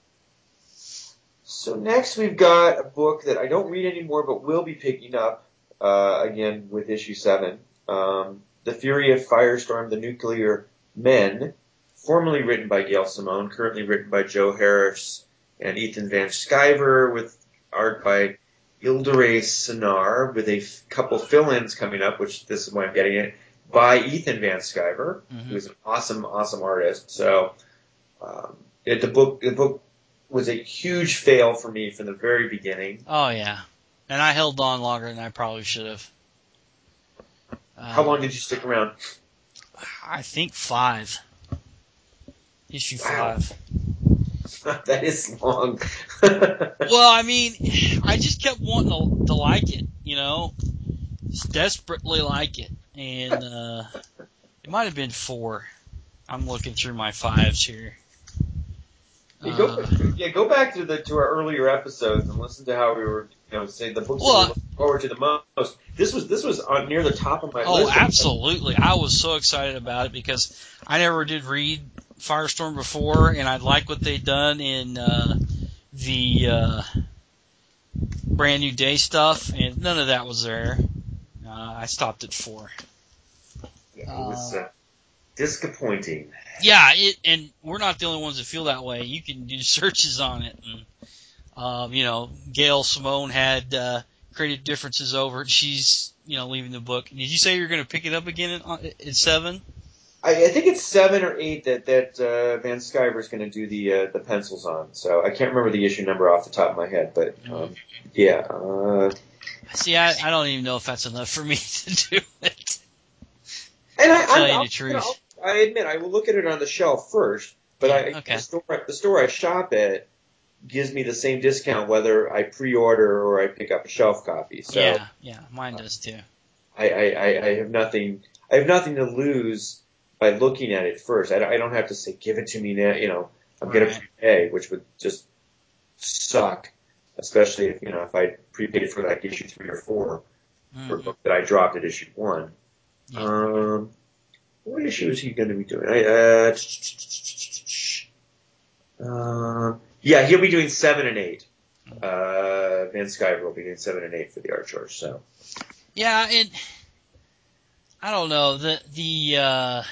So next we've got a book that I don't read anymore, but will be picking up uh, again with issue seven. Um, The Fury of Firestorm: The Nuclear Men, formerly written by Gail Simone, currently written by Joe Harris and Ethan Van Sciver, with art by Ildare Sonar, with a f- couple fill-ins coming up, which this is why I'm getting it, by Ethan Van Sciver, Mm-hmm. who's an awesome, awesome artist. So um, it, the book, the book was a huge fail for me from the very beginning. Oh yeah, and I held on longer than I probably should have. Uh, How long did you stick around? I think five. Issue Wow. five. That is long. Well, I mean, I just kept wanting to, to like it, you know, just desperately like it, and uh, it might have been four. I'm looking through my fives here. Yeah, go, Uh, yeah, go back to the to our earlier episodes and listen to how we were, you know, say the books well, that we look forward to the most. This was this was on near the top of my oh, list. absolutely! I was so excited about it because I never did read Firestorm before, and I like what they'd done in uh, the uh, Brand New Day stuff, and none of that was there. Uh, I stopped at four. Yeah, it was uh, disappointing. Yeah, it, and we're not the only ones that feel that way. You can do searches on it, and um, you know, Gail Simone had uh, creative differences over. She's, you know, leaving the book. Did you say you're going to pick it up again at, at seven? I, I think it's seven or eight that that uh, Van Sciver is going to do the uh, the pencils on. So I can't remember the issue number off the top of my head, but um, yeah. Uh, See, I, I don't even know if that's enough for me to do it. And I, tell I, you I'll, the truth. You know, I admit I will look at it on the shelf first, but yeah, I okay. the store the store I shop at gives me the same discount whether I pre-order or I pick up a shelf copy. So yeah, yeah, mine does too. I, I, I have nothing I have nothing to lose by looking at it first. I, I don't have to say give it to me now. You know, I'm right. gonna prepay, which would just suck, especially if you know if I prepaid for like issue three or four mm-hmm. for a book that I dropped at issue one. Yeah. Um. What issue is he going to be doing? I, uh, uh, yeah, he'll be doing seven and eight. Uh, Van Sciver will be doing seven and eight for the Archers. So. Yeah, and I don't know the the uh,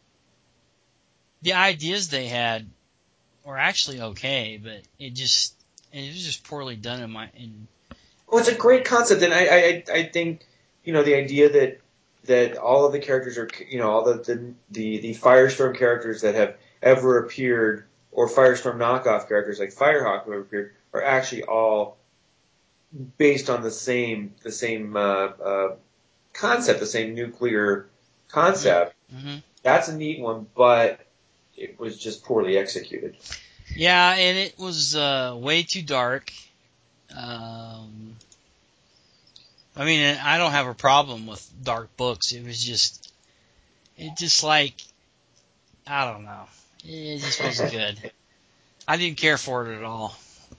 the ideas they had were actually okay, but it just it was just poorly done in my. In, well, it's a great concept, and I I I think you know the idea that. that all of the characters are, you know, all the, the, the, the Firestorm characters that have ever appeared, or Firestorm knockoff characters like Firehawk who have appeared, are actually all based on the same, the same, uh, uh, concept, the same nuclear concept. mm-hmm. That's a neat one, but it was just poorly executed. Yeah, and it was, uh, way too dark. Um, I mean, I don't have a problem with dark books. It was just, it just like, I don't know. It just wasn't good. I didn't care for it at all.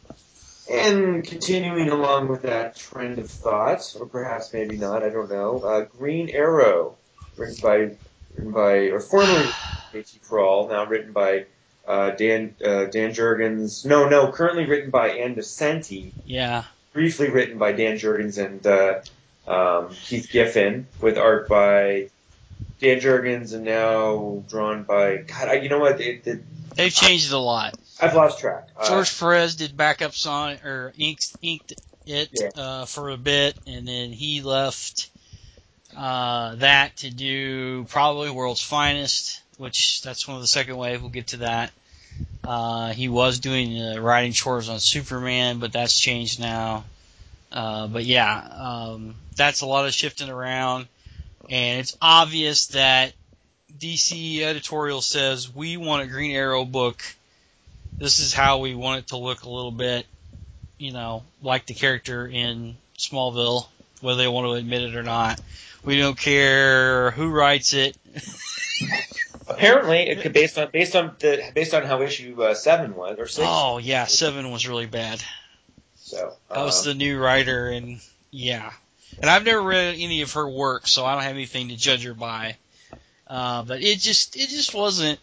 And continuing along with that trend of thought, or perhaps maybe not, I don't know, uh, Green Arrow, written by, written by or formerly J T Kroll, now written by uh, Dan uh, Dan Jurgens. No, no, currently written by Ann Nocenti. Yeah. Briefly written by Dan Jurgens and uh, um, Keith Giffen, with art by Dan Jurgens, and now drawn by God. I, you know what? It, it, They've changed it a lot. I've lost track. Uh, George Perez did backups on it, or inked, inked it yeah. uh, for a bit, and then he left uh, that to do probably World's Finest, which that's one of the second wave. We'll get to that. Uh, he was doing uh, writing chores on Superman, but that's changed now. Uh, but yeah, um, that's a lot of shifting around, and it's obvious that D C editorial says we want a Green Arrow book. This is how we want it to look a little bit, you know, like the character in Smallville, whether they want to admit it or not. We don't care who writes it. Apparently, it could based on based on the based on how issue uh, seven was or six. Oh yeah, seven was really bad. So that was um, the new writer, and yeah, and I've never read any of her work, so I don't have anything to judge her by. Uh, but it just it just wasn't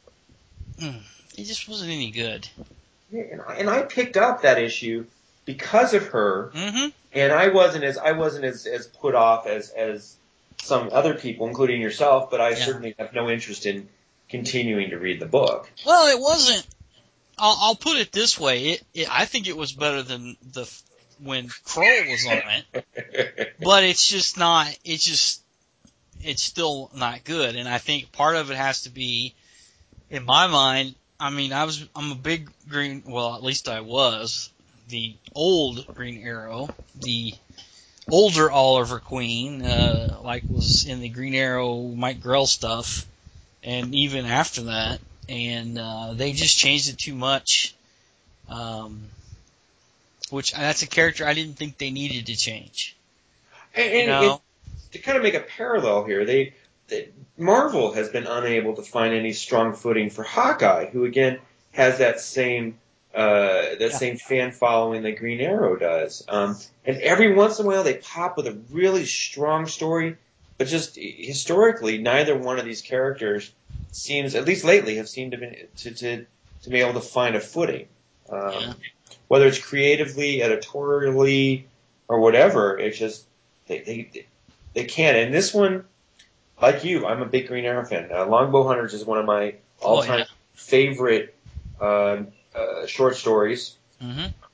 it just wasn't any good. Yeah, and I, and I picked up that issue because of her, mm-hmm. and I wasn't as I wasn't as, as put off as as some other people, including yourself. But I yeah. certainly have no interest in continuing to read the book. Well, it wasn't. I'll, I'll put it this way: it, it, I think it was better than the when Kroll was on it, but it's just not. It's just it's still not good, and I think part of it has to be, in my mind. I mean, I was I'm a big Green. Well, at least I was the old Green Arrow, the older Oliver Queen, uh, like was in the Green Arrow Mike Grell stuff, and even after that, and uh, they just changed it too much. Um, which that's a character I didn't think they needed to change. And, and you know? it, to kind of make a parallel here, they, they Marvel has been unable to find any strong footing for Hawkeye, who again has that same uh, that yeah. same fan following that Green Arrow does. Um, and every once in a while they pop with a really strong story, but just historically, neither one of these characters seems, at least lately, have seemed to be to to, to be able to find a footing. Um, yeah. Whether it's creatively, editorially, or whatever, it's just they they they can't. And this one, like you, I'm a big Green Arrow fan. Uh, Longbow Hunters is one of my all-time oh, yeah. favorite uh, uh, short stories. Mm-hmm.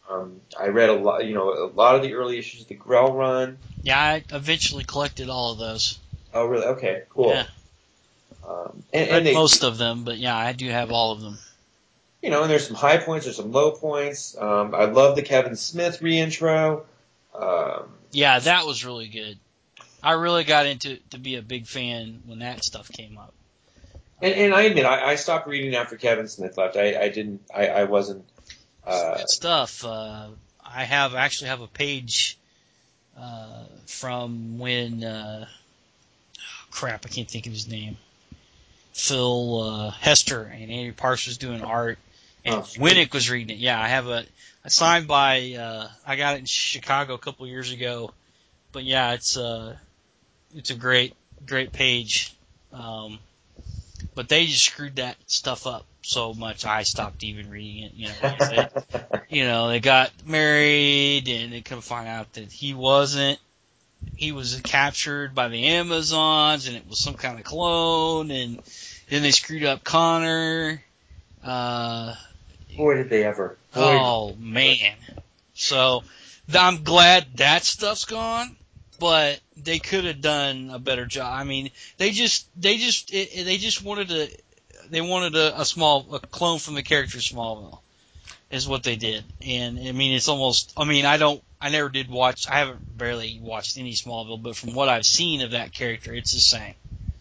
Um, I read a lot, you know, a lot of the early issues of the Grell run. Yeah, I eventually collected all of those. Oh, really? Okay, cool. Yeah. Um, and, Read and they, most of them, but yeah, I do have all of them. You know, and there's some high points, there's some low points. Um, I love the Kevin Smith reintro. Um, yeah, that was really good. I really got into to be a big fan when that stuff came up. and, and I admit, I, I stopped reading after Kevin Smith left. I, I didn't, I, I wasn't. Uh, Good stuff. Uh, I have actually have a page uh, from when uh, crap, I can't think of his name. Phil uh, Hester and Andy Parks was doing art, and oh, Winnick was reading it. Yeah, I have a, a signed by. Uh, I got it in Chicago a couple years ago, but yeah, it's uh, it's a great great page. Um, but they just screwed that stuff up so much, I stopped even reading it. You know, they, you know, they got married, and they come find out that he wasn't. He was captured by the Amazons, and it was some kind of clone, and then they screwed up Connor. Uh, Boy, did they ever. Boy, oh, man. So, I'm glad that stuff's gone, but they could have done a better job. I mean, they just, they just, it, they just wanted to, they wanted a, a small, a clone from the character Smallville, is what they did. And, I mean, it's almost, I mean, I don't, I never did watch, I haven't barely watched any Smallville, but from what I've seen of that character, it's the same.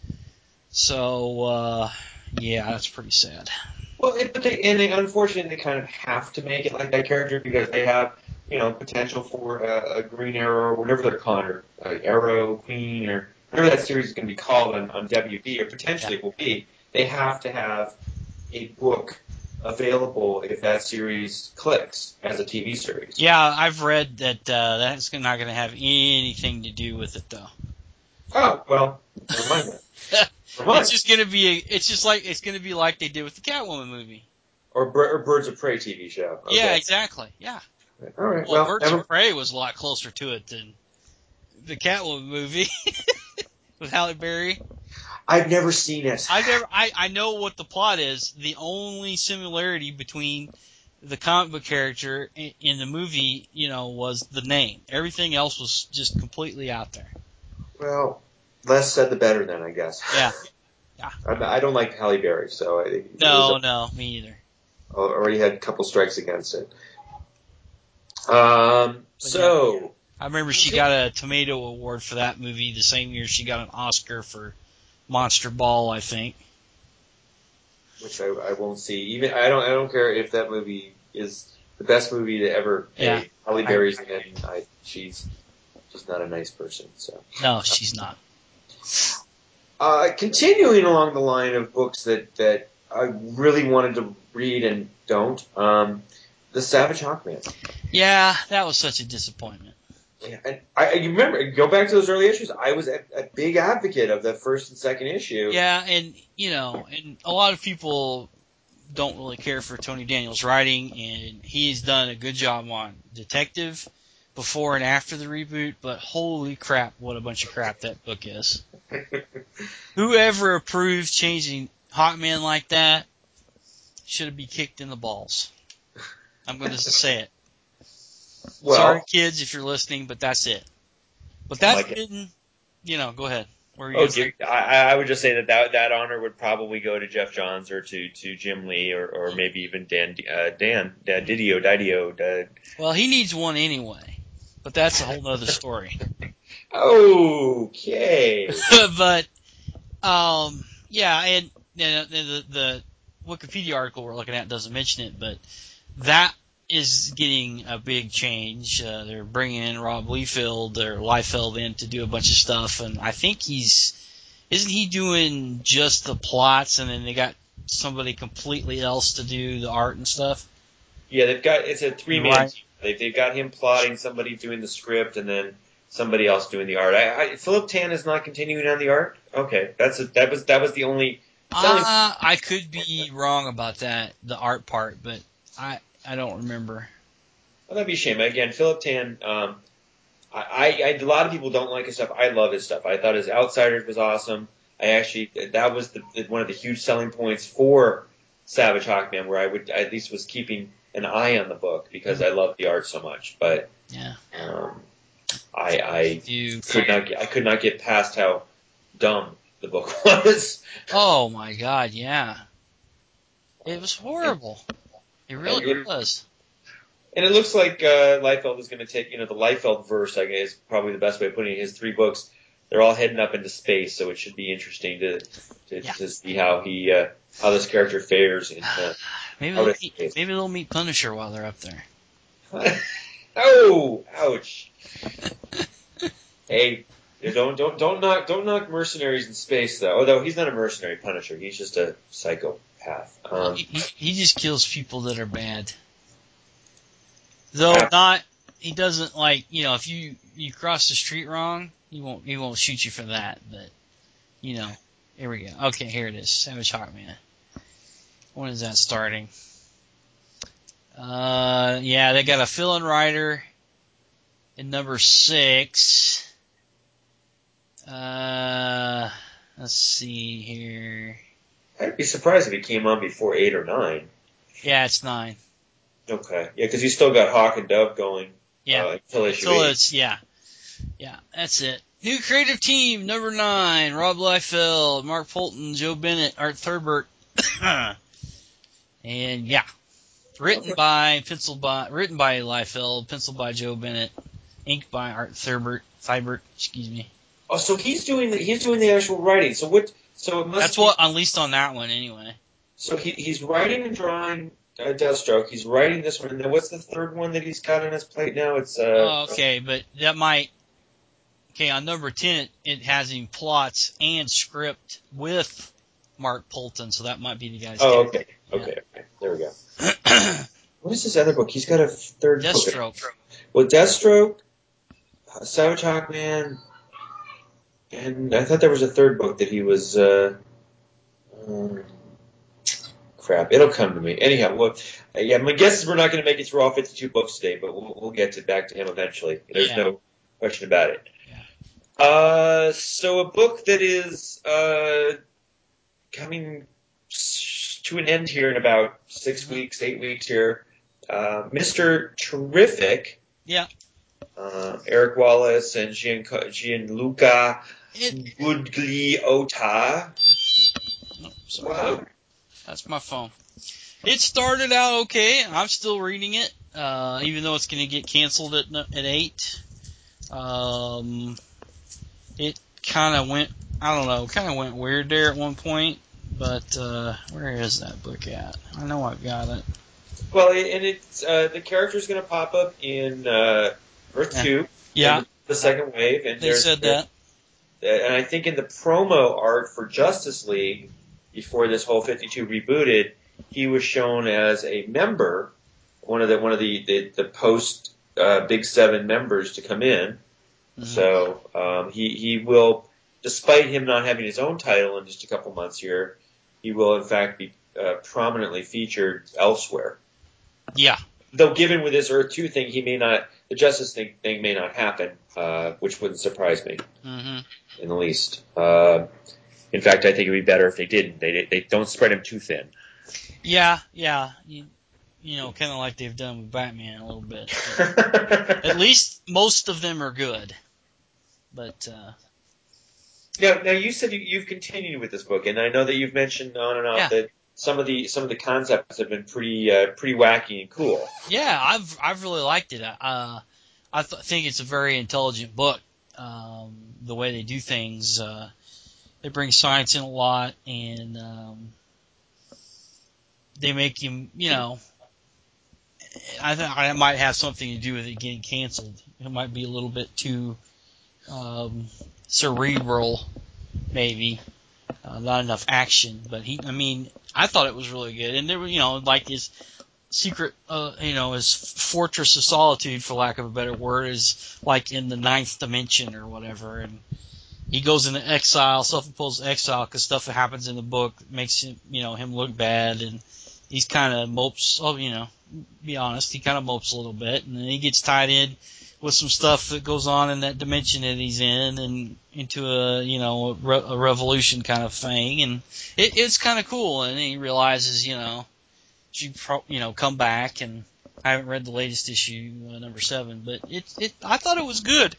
So, uh, yeah, that's pretty sad. Well, it, but they, and they, unfortunately, they kind of have to make it like that character because they have, you know, potential for a, a Green Arrow or whatever they're calling her, uh, Arrow Queen or whatever that series is going to be called on, on W B, or potentially Yeah. it will be. They have to have a book available if that series clicks as a T V series. Yeah, I've read that uh, that's not going to have anything to do with it, though. Oh, well, never mind that. Never mind. It's just going to be, a, it's just like, it's going to be like they did with the Catwoman movie. Or, or Birds of Prey T V show. Okay. Yeah, exactly. Yeah. All right. Well, Well, Birds never... of Prey was a lot closer to it than the Catwoman movie with Halle Berry. I've never seen it. I never. I, I know what the plot is. The only similarity between the comic book character in, in the movie, you know, was the name. Everything else was just completely out there. Well, less said the better then, I guess. Yeah. Yeah. I'm, I don't like Halle Berry, so I it No, was a, no, me either. already had a couple strikes against it. Um. But so. yeah, I remember she got a Tomato Award for that movie the same year she got an Oscar for Monster Ball, I think. Which I, I won't see. Even I don't I don't care if that movie is the best movie to ever Yeah. made. Halle Berry's in it, and I, she's just not a nice person. So. No, she's not. Uh, continuing along the line of books that, that I really wanted to read and don't, um, The Savage Hawkman. Yeah, that was such a disappointment. Yeah, and I, you remember, go back to those early issues. I was a, a big advocate of the first and second issue. Yeah, and, you know, and a lot of people don't really care for Tony Daniels' writing, and he's done a good job on Detective before and after the reboot, but holy crap, what a bunch of crap that book is. Whoever approved changing Hawkman like that should be kicked in the balls. I'm going to say it. Well, sorry, kids, if you're listening, but that's it. But that's like been, you know, go ahead. Where are you oh, going? I, I would just say that, that that honor would probably go to Jeff Johns or to, to Jim Lee or, or maybe even Dan uh, Dan uh, Didio Didio. Uh, well, he needs one anyway, but that's a whole other story. Okay. but um, yeah, and, and the, the Wikipedia article we're looking at doesn't mention it, but that is getting a big change. Uh, they're bringing in Rob Liefeld or Liefeld in to do a bunch of stuff, and I think he's isn't he doing just the plots, and then they got somebody completely else to do the art and stuff. Yeah, they've got it's a three man Right. team. They've, they've got him plotting, somebody doing the script, and then somebody else doing the art. I, I, Philip Tan is not continuing on the art. Okay, that's a, that was that was the only. Selling- Uh, I could be wrong about that, the art part, but I I don't remember. Well, that'd be a shame. Again, Philip Tan. Um, I, I, I a lot of people don't like his stuff. I love his stuff. I thought his Outsiders was awesome. I actually that was the, one of the huge selling points for Savage Hawkman, where I would I at least was keeping an eye on the book because I love the art so much. But yeah, um, I, I you could not get, I could not get past how dumb the book was. Oh my God, yeah, it was horrible. It really it, was. And it looks like uh, Liefeld is going to take, you know, the Liefeld verse, I guess, is probably the best way of putting it. His three books, they're all heading up into space, so it should be interesting to to, yeah. to see how he uh, how this character fares in uh, maybe they'll meet, maybe they'll meet Punisher while they're up there. Oh, ouch! Hey, don't don't don't knock don't knock mercenaries in space though. Although he's not a mercenary, Punisher, he's just a psychopath. Um, he, he, he just kills people that are bad. Though yeah. not, he doesn't like, you know, if you, you cross the street wrong, he won't he won't shoot you for that. But you know, here we go. Okay, here it is. Savage Hawkman. When is that starting? Uh, yeah, they got a fill-in writer in number six. Uh, let's see here. I'd be surprised if he came on before eight or nine. Yeah, it's nine. Okay. Yeah, because you still got Hawk and Dove going. Yeah. Uh, until issue until eight. It's, yeah. Yeah, that's it. New creative team, number nine, Rob Liefeld, Mark Polton, Joe Bennett, Art Thurber. And yeah. Written by, penciled by, written by Liefeld, penciled by Joe Bennett, inked by Art Thurber, Thibert, excuse me. Oh, so he's doing the, he's doing the actual writing. So what, so it must That's be, what, at least on that one anyway. So he, he's writing and drawing uh, Deathstroke. He's writing this one. And then what's the third one that he's got on his plate now? It's uh. Oh, okay, but that might. Okay, on number ten, it, it has him plots and script with Mark Polton, so that might be the guy's. Oh, okay, yeah. okay, okay. There we go. What is this other book? He's got a third Deathstroke. book. Well, Deathstroke, uh, Savage Hawkman, and I thought there was a third book that he was. Uh, um, Crap, it'll come to me. Anyhow, well, uh, yeah, my guess is we're not going to make it through all fifty-two books today, but we'll, we'll get to back to him eventually. There's yeah. no question about it. Yeah. Uh, so a book that is uh, coming to an end here in about six mm-hmm. weeks, eight weeks here. Uh, Mister Terrific. Yeah. Uh, Eric Wallace and Gian, Gianluca it, Bugliotta. Oh, sorry. Wow. That's my phone. It started out okay. I'm still reading it, uh, even though it's going to get canceled at at eight. Um, it kind of went, I don't know, kind of went weird there at one point. But uh, where is that book at? I know I've got it. Well, and it's uh, the character's going to pop up in uh, Earth yeah. two. Yeah. The second wave, and they said that. And I think in the promo art for Justice League, before this whole fifty-two rebooted, he was shown as a member, one of the one of the the, the post uh, Big Seven members to come in. Mm-hmm. So um, he he will, despite him not having his own title in just a couple months here, he will in fact be uh, prominently featured elsewhere. Yeah. Though given with this Earth two thing, he may not, the Justice thing, thing may not happen, uh, which wouldn't surprise me mm-hmm. in the least. Uh, In fact, I think it would be better if they didn't. They they don't spread him too thin. Yeah, yeah. You, you know, kind of like they've done with Batman a little bit. At least most of them are good. But uh, now, now you said you, you've continued with this book, and I know that you've mentioned on and off yeah. that some of the some of the concepts have been pretty uh, pretty wacky and cool. Yeah, I've I've really liked it. Uh, I th- think it's a very intelligent book. Um, the way they do things. Uh, They bring science in a lot, and um, they make you, you know, I think it might have something to do with it getting canceled. It might be a little bit too um, cerebral, maybe. Uh, not enough action, but he, I mean, I thought it was really good. And there were, you know, like his secret, uh, you know, his fortress of solitude, for lack of a better word, is like in the ninth dimension or whatever, and he goes into exile, self-imposed exile, because stuff that happens in the book makes him, you know, him look bad, and he's kind of mopes. Oh, you know, be honest, he kind of mopes a little bit, and then he gets tied in with some stuff that goes on in that dimension that he's in, and into a, you know, a, re- a revolution kind of thing, and it, it's kind of cool. And then he realizes, you know, she pro, you know come back, and I haven't read the latest issue, uh, number seven, but it it I thought it was good.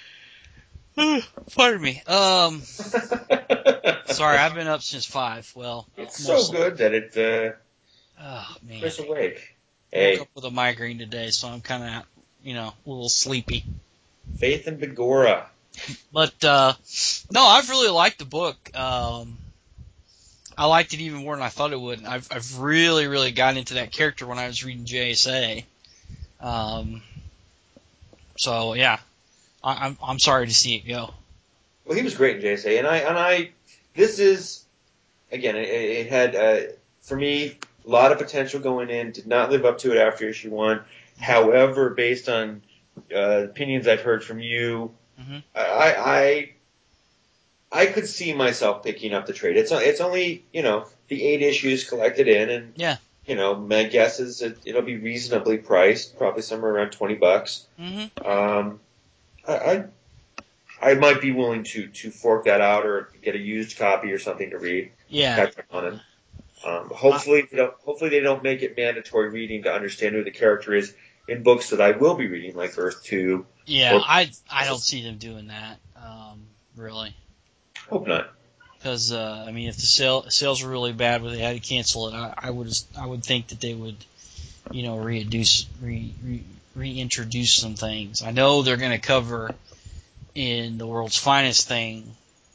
Pardon me. Um, sorry, I've been up since five. Well, it's so good that it uh, oh man, keeps awake. Hey. Hey, Woke up with a migraine today, so I'm kind of you know a little sleepy. Faith and Begorra. But uh, no, I've really liked the book. Um, I liked it even more than I thought it would. I've I've really really gotten into that character when I was reading J S A. Um, so yeah, I, I'm I'm sorry to see it go. Well, he was great in J S A, and I and I this is again it, it had uh, for me a lot of potential going in. Did not live up to it after issue one. However, based on uh, opinions I've heard from you, mm-hmm. I, I I could see myself picking up the trade. It's it's only you know the eight issues collected in, and yeah. you know my guess is it, it'll be reasonably priced, probably somewhere around twenty bucks. Mm-hmm. Um, I, I I might be willing to to fork that out or get a used copy or something to read. Yeah. Catch up on it. Um, hopefully, they don't, hopefully they don't make it mandatory reading to understand who the character is in books that I will be reading, like Earth Two. Yeah, or, I I don't see them doing that. Um, really. Hope not. Because uh, I mean, if the sale, sales were really bad, where they had to cancel it, I, I would I would think that they would, you know, reintroduce re, re, reintroduce some things. I know they're going to cover in the World's Finest thing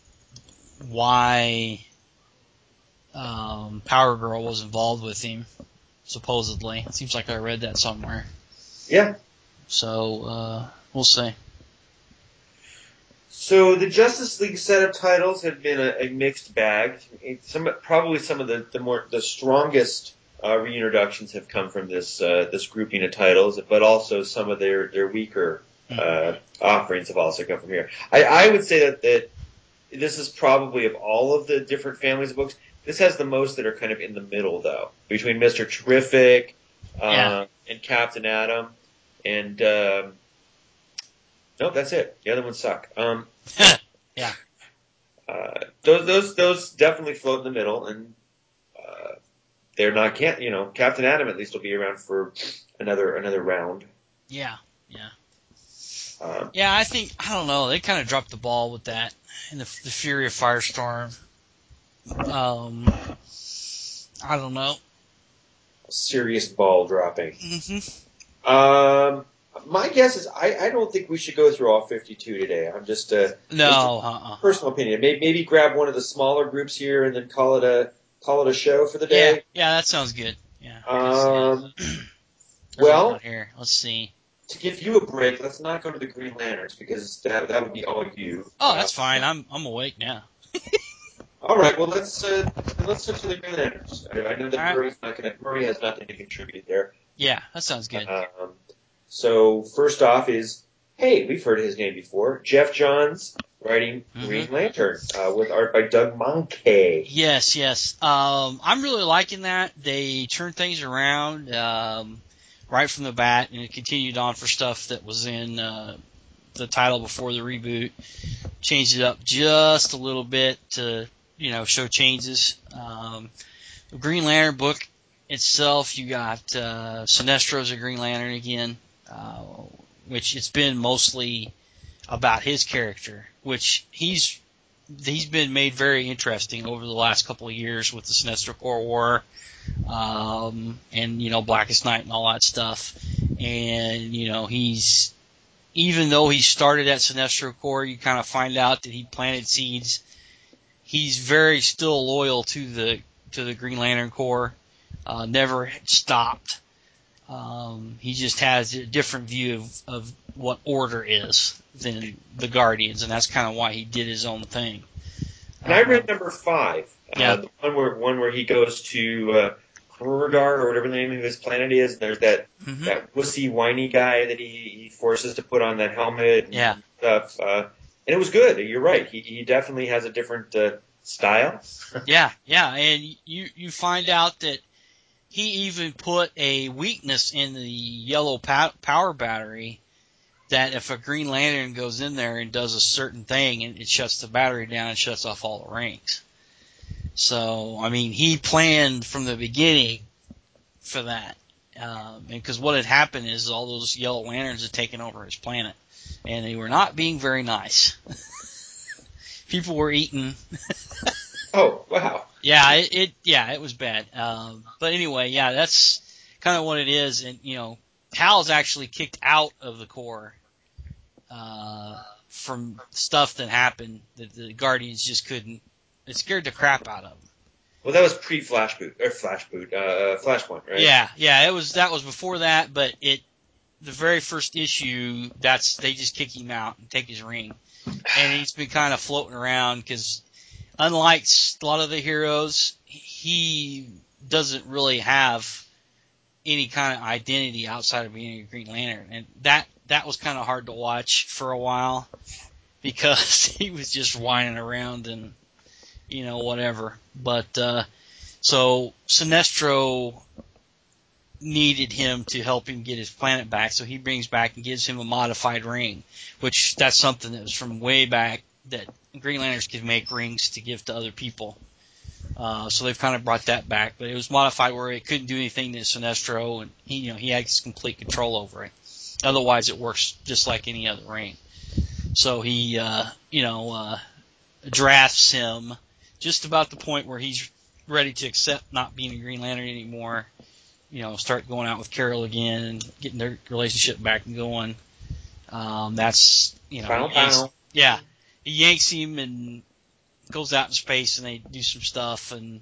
why um, Power Girl was involved with him, supposedly. It seems like I read that somewhere. Yeah. So uh, we'll see. So the Justice League set of titles have been a, a mixed bag. Some probably some of the, the more the strongest uh, reintroductions have come from this uh, this grouping of titles, but also some of their their weaker uh, offerings have also come from here. I, I would say that that this is probably of all of the different families of books, this has the most that are kind of in the middle though, between Mister Terrific uh, yeah. and Captain Atom, and um, no, that's it. The other ones suck. Um, yeah. Uh, those, those, those definitely float in the middle, and uh, they're not. Can't you know? Captain Atom at least will be around for another another round. Yeah, yeah, um, yeah. I think I don't know. They kind of dropped the ball with that in the, the Fury of Firestorm. Um, I don't know. Serious ball dropping. Mm-hmm. Um. My guess is I, I don't think we should go through all fifty-two today. I'm just uh no just uh-uh. personal opinion. Maybe, maybe grab one of the smaller groups here and then call it a call it a show for the day. Yeah, yeah, that sounds good. Yeah. Um. Yeah. well, here, let's see. To give you a break, let's not go to the Green Lanterns because that that would be all you. Oh, that's uh, fine. I'm I'm awake now. All right. Well, let's uh, let's switch to the Green Lanterns. I, I know that right. Murray's not gonna, Murray has nothing to contribute there. Yeah, that sounds good. Um, so first off is, hey, we've heard his name before. Jeff Johns writing mm-hmm. Green Lantern uh, with art by Doug Mahnke. Yes, yes. Um, I'm really liking that. They turned things around um, right from the bat, and it continued on for stuff that was in uh, the title before the reboot. Changed it up just a little bit to, you know, show changes. Um, the Green Lantern book itself, you got uh, Sinestro's a Green Lantern again, uh, which it's been mostly about his character, which he's he's been made very interesting over the last couple of years with the Sinestro Corps War, um, and you know Blackest Night and all that stuff. And you know he's even though he started at Sinestro Corps, you kind of find out that he planted seeds. He's very still loyal to the to the Green Lantern Corps. Uh, never stopped. Um, he just has a different view of, of what order is than the Guardians, and that's kind of why he did his own thing. And uh, I read number five, yeah. uh, the one where one where he goes to uh, Kurgar or whatever the name of his planet is. And there's that mm-hmm. that wussy, whiny guy that he, he forces to put on that helmet and yeah. stuff. Uh, and it was good. You're right. He he definitely has a different uh, style. yeah, yeah, and you you find out that he even put a weakness in the yellow power battery that if a Green Lantern goes in there and does a certain thing, it shuts the battery down and shuts off all the rings. So, I mean, he planned from the beginning for that. Um, because what had happened is all those Yellow Lanterns had taken over his planet, and they were not being very nice. People were eating. Oh, wow. Yeah, it, it yeah, it was bad. Um, but anyway, yeah, that's kind of what it is. And, you know, Hal's actually kicked out of the Corps uh, from stuff that happened that the Guardians just couldn't. It scared the crap out of them. Well, that was pre-Flash Boot, or Flash Boot, uh, Flashpoint, right? Yeah, yeah, it was. That was before that, but it, the very first issue, that's they just kick him out and take his ring, and he's been kind of floating around because, unlike a lot of the heroes, he doesn't really have any kind of identity outside of being a Green Lantern, and that that was kind of hard to watch for a while because he was just whining around and, you know, whatever. But uh, so Sinestro needed him to help him get his planet back, so he brings back and gives him a modified ring, which that's something that was from way back that Green Lanterns could make rings to give to other people. Uh, so they've kind of brought that back, but it was modified where it couldn't do anything to Sinestro, and he, you know, he has complete control over it. Otherwise, it works just like any other ring. So he, uh, you know, uh, drafts him just about the point where he's ready to accept not being a Green Lantern anymore. You know, start going out with Carol again and getting their relationship back and going. Um, that's, you know, Bow, he yanks, bow. yeah, he yanks him and goes out in space, and they do some stuff, and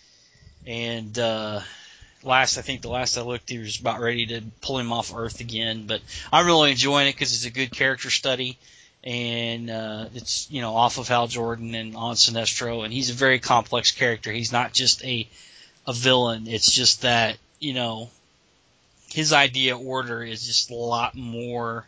and uh, last I think the last I looked, he was about ready to pull him off Earth again. But I'm really enjoying it because it's a good character study, and uh, it's, you know, off of Hal Jordan and on Sinestro, and he's a very complex character. He's not just a a villain. It's just that, you know, his idea of order is just a lot more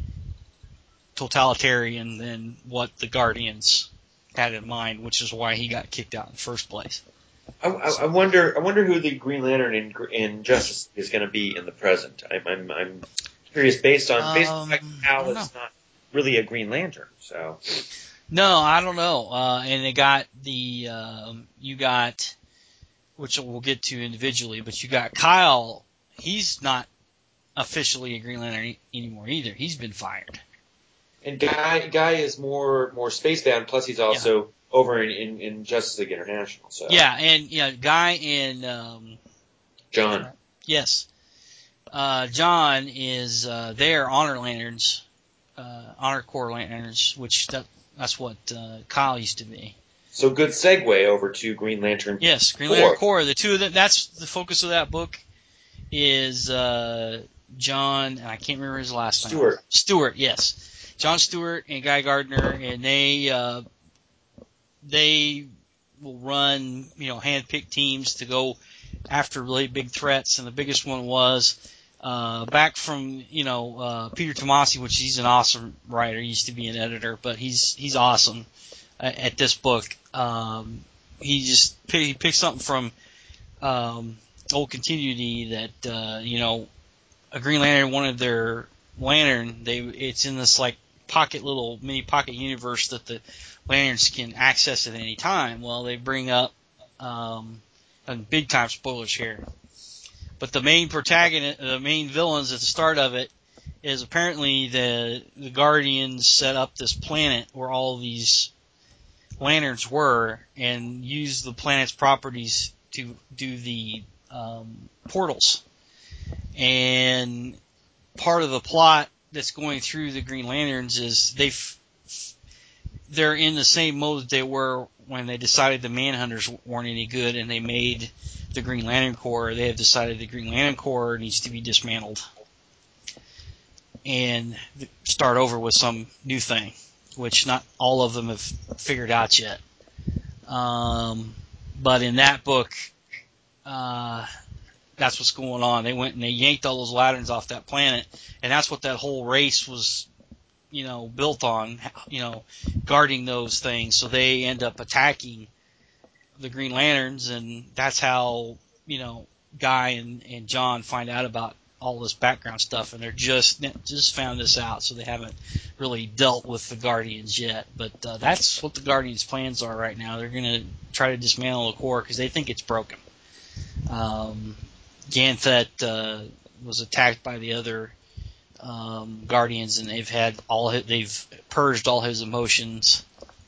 totalitarian than what the Guardians had in mind, which is why he got kicked out in the first place. I, I, I wonder. I wonder who the Green Lantern in, in Justice is going to be in the present. I'm, I'm, I'm curious, based on based on Um, the fact that Hal is not really a Green Lantern. So no, I don't know. Uh, and they got the um, you got, which we'll get to individually, but you got Kyle. He's not officially a Green Lantern anymore either. He's been fired. And Guy Guy is more more spacebound. Plus, he's also yeah. over in, in, in Justice League International. So yeah, and yeah, Guy and um, John. Uh, yes, uh, John is uh, their Honor Lanterns, uh, Honor Corps Lanterns, which that, that's what uh, Kyle used to be. So good segue over to Green Lantern. Yes, Green Lantern Corps. The two of them. That's the focus of that book. Is uh, John, and I can't remember his last name. Stewart. Stewart, yes. John Stewart and Guy Gardner, and they uh, they will run, you know, hand-picked teams to go after really big threats, and the biggest one was uh, back from, you know, uh, Peter Tomasi, which he's an awesome writer. He used to be an editor, but he's he's awesome at, at this book. Um, he just he picked something from um, old continuity that uh, you know, a Green Lantern wanted their lantern. They it's in this like pocket little mini pocket universe that the lanterns can access at any time. Well, they bring up um, and big time spoilers here, but the main protagonist, the main villains at the start of it, is apparently the the Guardians set up this planet where all these lanterns were, and used the planet's properties to do the um, portals. And part of the plot that's going through the Green Lanterns is they they're in the same mode that they were when they decided the Manhunters weren't any good and they made the Green Lantern Corps. They have decided the Green Lantern Corps needs to be dismantled and start over with some new thing, which not all of them have figured out yet. Um, but in that book, uh, that's what's going on. They went and they yanked all those lanterns off that planet, and that's what that whole race was, you know, built on, you know, guarding those things. So they end up attacking the Green Lanterns, and that's how, you know, Guy and, and John find out about all this background stuff, and they're just just found this out, so they haven't really dealt with the Guardians yet. But uh, that's what the Guardians' plans are right now. They're going to try to dismantle the Corps because they think it's broken. Um, Ganthet uh, was attacked by the other um, Guardians, and they've had all his, they've purged all his emotions,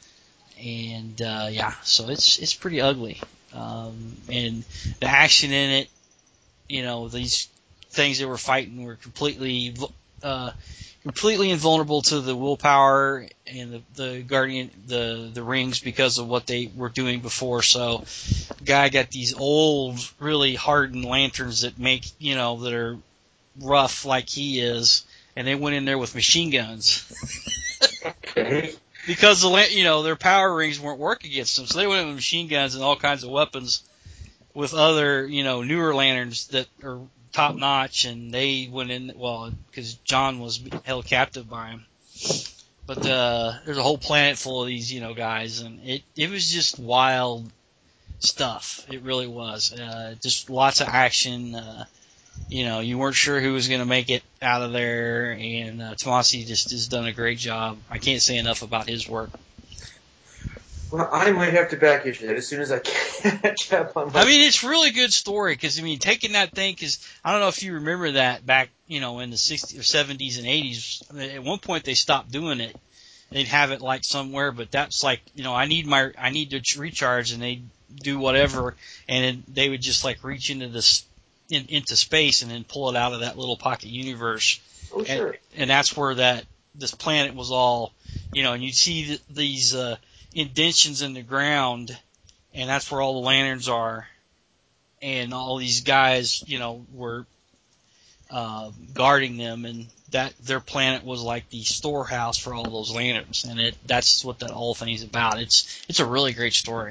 and uh, yeah, so it's it's pretty ugly. Um, and the action in it, you know, these things they were fighting were completely uh, completely invulnerable to the willpower and the, the guardian the the rings because of what they were doing before. So the guy got these old, really hardened lanterns that make, you know, that are rough like he is, and they went in there with machine guns. Okay. Because the you know their power rings weren't working against them, so they went in with machine guns and all kinds of weapons with other, you know, newer lanterns that are top notch, and they went in, well, because John was held captive by him. But uh, there's a whole planet full of these, you know, guys, and it it was just wild stuff. It really was. Uh, just lots of action. Uh, you know, you weren't sure who was going to make it out of there, and uh, Tomasi just has done a great job. I can't say enough about his work. Well, I might have to back issue that as soon as I catch up on my... I mean, it's really good story, because, I mean, taking that thing, because I don't know if you remember that back, you know, in the sixties or seventies and eighties. At one point, they stopped doing it. They'd have it, like, somewhere, but that's like, you know, I need my, I need to recharge, and they'd do whatever, and then they would just, like, reach into this, in, into space and then pull it out of that little pocket universe. Oh, sure. And, and that's where that, this planet was all, you know, and you'd see th- these, uh, indentions in the ground, and that's where all the lanterns are, and all these guys, you know, were uh, guarding them, and that their planet was like the storehouse for all those lanterns, and it that's what that whole thing is about. It's it's a really great story.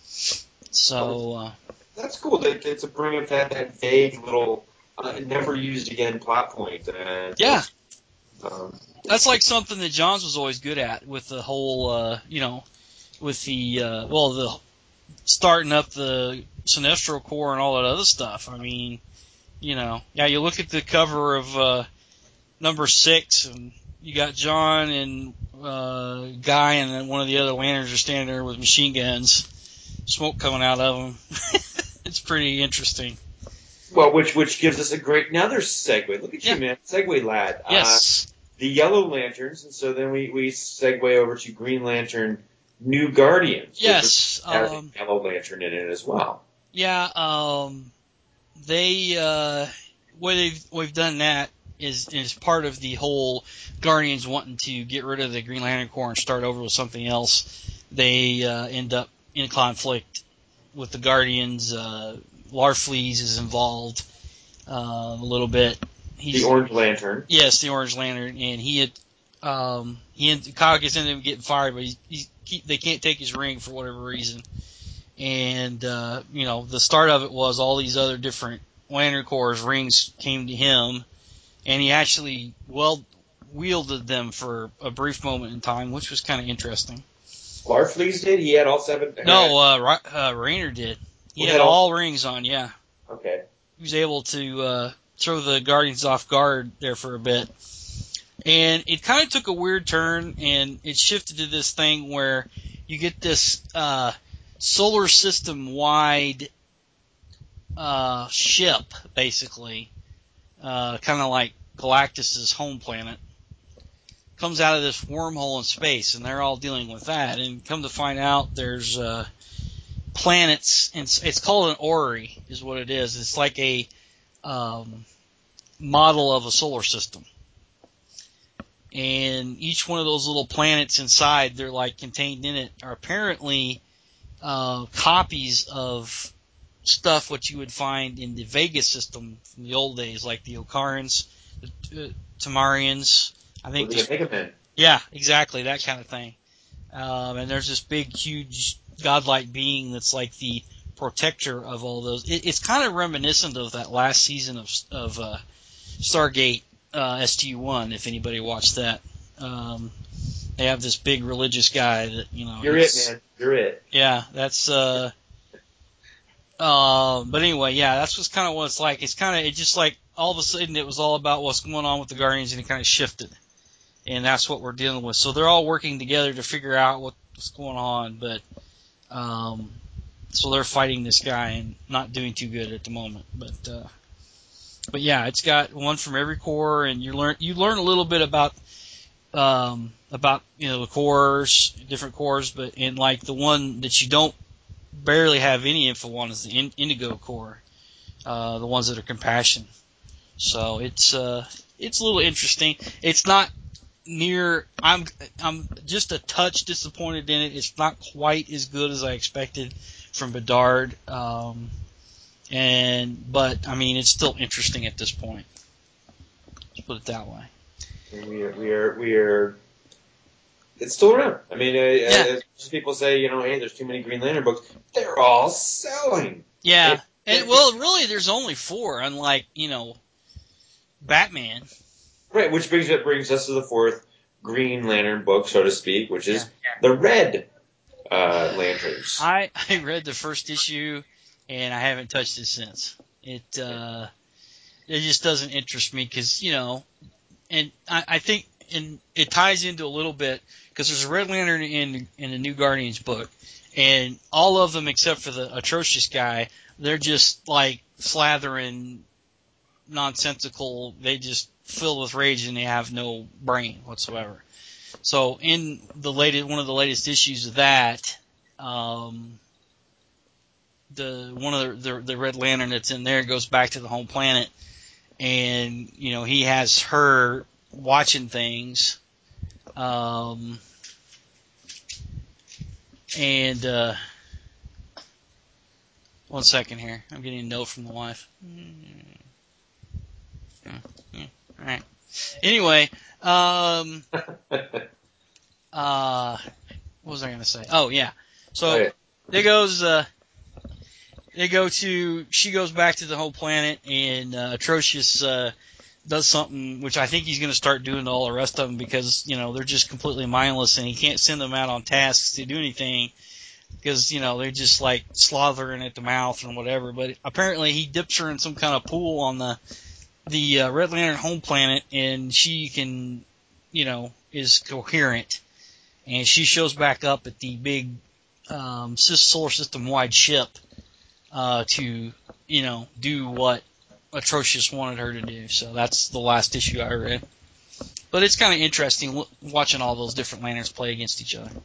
So uh, that's cool. That it's a bring up that that vague little uh, never used again plot point. Uh, yeah. Um, That's like something that Johns was always good at with the whole, uh, you know, with the, uh, well, the starting up the Sinestro Corps and all that other stuff. I mean, you know, yeah, you look at the cover of uh, number six, and you got John and uh, Guy, and then one of the other lanterns are standing there with machine guns, smoke coming out of them. It's pretty interesting. Well, which which gives us a great another segue. Look at yeah. you, man, segue lad. Yes. Uh, the Yellow Lanterns, and so then we we segue over to Green Lantern, New Guardians. Yes. Which has Um, a Yellow Lantern in it as well. Yeah. Um, they uh, way they've we've done that is is part of the whole Guardians wanting to get rid of the Green Lantern Corps and start over with something else. They uh, end up in conflict with the Guardians. Uh, Larfleeze is involved uh, a little bit. He's, the Orange Lantern. Yes, the Orange Lantern, and he had um, he had, Kyle gets ended up getting fired, but he, he keep, they can't take his ring for whatever reason. And uh, you know, the start of it was all these other different Lantern Corps rings came to him, and he actually well wielded them for a brief moment in time, which was kind of interesting. Larfleeze did? He had all seven? No, uh, uh, Raynor did. He had, had all, all rings on, yeah. Okay. He was able to uh, throw the Guardians off guard there for a bit. And it kind of took a weird turn, and it shifted to this thing where you get this uh, solar system-wide uh, ship, basically, uh, kind of like Galactus's home planet, comes out of this wormhole in space, and they're all dealing with that. And come to find out, there's uh, planets, and it's called an orrery, is what it is. It's like a um, model of a solar system. And each one of those little planets inside, they're like contained in it, are apparently uh, copies of stuff what you would find in the Vega system from the old days, like the Okarans, the uh, Tamarians. I think. The Omega Men. Yeah, exactly, that kind of thing. Um, and there's this big, huge, godlike being that's like the protector of all those. It, it's kind of reminiscent of that last season of, of uh, Stargate uh, S G one, if anybody watched that. Um, they have this big religious guy that, you know. You're it, man. You're it. Yeah, that's. Uh, uh, but anyway, yeah, that's what's kind of what it's like. It's kind of, it just like, all of a sudden it was all about what's going on with the Guardians, and it kind of shifted. And that's what we're dealing with. So they're all working together to figure out what's going on, but um, so they're fighting this guy and not doing too good at the moment. But uh, but yeah, it's got one from every corps, and you learn you learn a little bit about um, about you know the corps, different corps, but in like the one that you don't barely have any info on is the Indigo Corps, uh, the ones that are compassion. So it's uh, it's a little interesting. It's not near. I'm I'm just a touch disappointed in it. It's not quite as good as I expected from Bedard, um, and but I mean it's still interesting at this point. Let's put it that way. We are we are we are. It's still around. I mean, uh, yeah. as people say, you know, hey, there's too many Green Lantern books. They're all selling. Yeah, and, and well, really, there's only four, unlike you know, Batman. Right, which brings it brings us to the fourth Green Lantern book, so to speak, which is yeah. the Red uh, Lanterns. I I read the first issue, and I haven't touched it since. It uh, it just doesn't interest me because you know, and I, I think and it ties into a little bit because there's a Red Lantern in in the New Guardians book, and all of them except for the atrocious guy, they're just like slathering nonsensical. They just filled with rage and they have no brain whatsoever. So in the latest, one of the latest issues of that, um, the one of the, the the Red Lantern that's in there goes back to the home planet, and you know he has her watching things, um, and uh, one second here, I'm getting a note from the wife. Yeah, yeah, all right. Anyway, um, uh, what was I going to say? Oh yeah. So oh, yeah. there goes. Uh, they go to. She goes back to the whole planet, and uh, Atrocious uh, does something which I think he's going to start doing to all the rest of them because you know they're just completely mindless, and he can't send them out on tasks to do anything because you know they're just like slothering at the mouth and whatever. But apparently he dips her in some kind of pool on the the uh, Red Lantern home planet, and she can, you know, is coherent. And she shows back up at the big um, solar system-wide ship uh, to, you know, do what Atrocious wanted her to do. So that's the last issue I read. But it's kind of interesting watching all those different lanterns play against each other.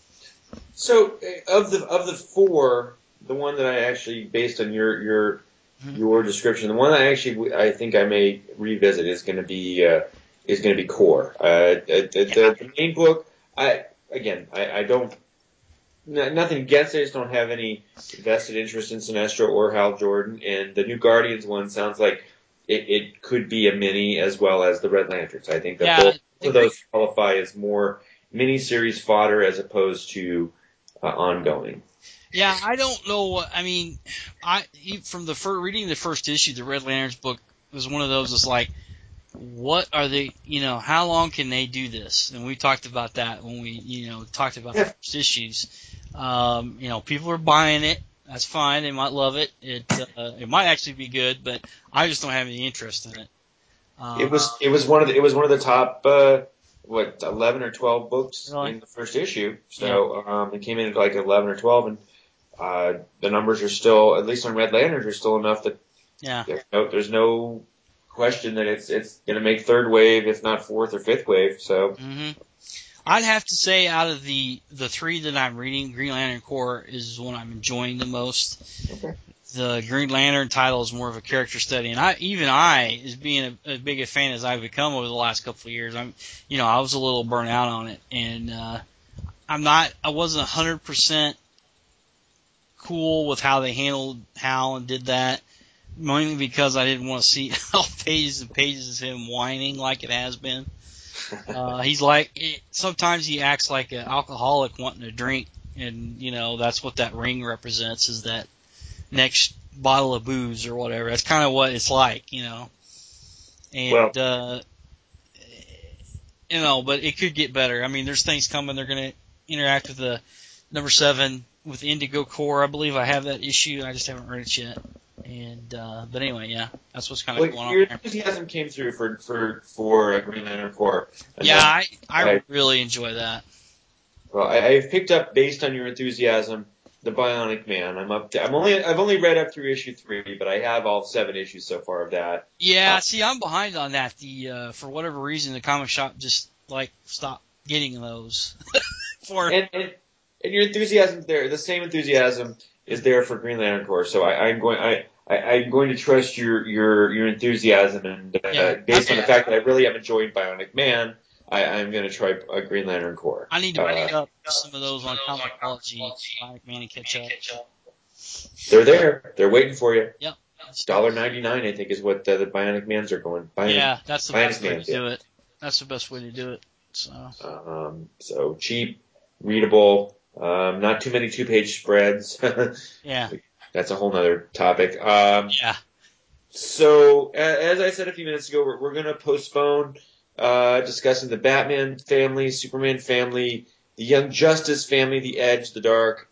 So of the of the four, the one that I actually, based on your your mm-hmm. your description, the one I actually I think I may revisit is going to be uh, is going to be Core. Uh, the, the, the main book, I again I, I don't nothing against it. I just don't have any vested interest in Sinestro or Hal Jordan. And the New Guardians one sounds like it, it could be a mini as well as the Red Lanterns. I think that yeah, both of those qualify as more miniseries fodder as opposed to uh, ongoing. Yeah, I don't know what I mean. I from the first, reading the first issue, the Red Lanterns book was one of those. It's like, what are they? You know, how long can they do this? And we talked about that when we, you know, talked about yeah. the first issues. Um, you know, people are buying it. That's fine. They might love it. It uh, it might actually be good, but I just don't have any interest in it. Um, it was it was one of the, it was one of the top uh, what eleven or twelve books really? in the first issue. So yeah. um, it came in at like eleven or twelve, and uh, the numbers are still, at least on Red Lanterns, are still enough that yeah. there's no, there's no question that it's it's going to make third wave, if not fourth or fifth wave. So. Mm-hmm. I'd have to say out of the, the three that I'm reading, Green Lantern Corps is one I'm enjoying the most. Okay. The Green Lantern title is more of a character study, and I, even I, as being a, as big a fan as I've become over the last couple of years, I'm, you know, I was a little burnt out on it, and uh, I'm not, I wasn't a hundred percent cool with how they handled Hal and did that, mainly because I didn't want to see pages and pages of him whining like it has been. Uh, he's like, it, sometimes he acts like an alcoholic wanting to drink, and, you know, that's what that ring represents, is that next bottle of booze or whatever. That's kind of what it's like, you know. And, well, uh, you know, but it could get better. I mean, there's things coming. They're going to interact with the number seven with Indigo Corps. I believe I have that issue. I just haven't read it yet. And uh, but anyway, yeah, that's what's kind of well, going on. Your there. enthusiasm came through for for for Green Lantern Corps. Yeah, I, I I really enjoy that. Well, I, I've picked up, based on your enthusiasm, the Bionic Man. I'm up to. I'm only. I've only read up through issue three, but I have all seven issues so far of that. Yeah, uh, see, I'm behind on that. The uh, for whatever reason, the comic shop just like stopped getting those. for and, and and your enthusiasm there, the same enthusiasm is there for Green Lantern Corps. So I, I'm going. I. I, I'm going to trust your your your enthusiasm, and uh, yeah, based okay. on the fact that I really have enjoyed Bionic Man, I, I'm going to try a Green Lantern Corps. I need to pick uh, up some of those on Comixology, Bionic Man, and catch up. They're there. They're waiting for you. Yep. one dollar ninety-nine, I think, is what uh, the Bionic Mans are going. Bionic, yeah, that's the Bionic best way Mans, to do yeah. it. That's the best way to do it. So, um, so cheap, readable, um, not too many two-page spreads. yeah. That's a whole nother topic. Um, Yeah. So, as I said a few minutes ago, we're, we're going to postpone uh, discussing the Batman family, Superman family, the Young Justice family, the Edge, the Dark.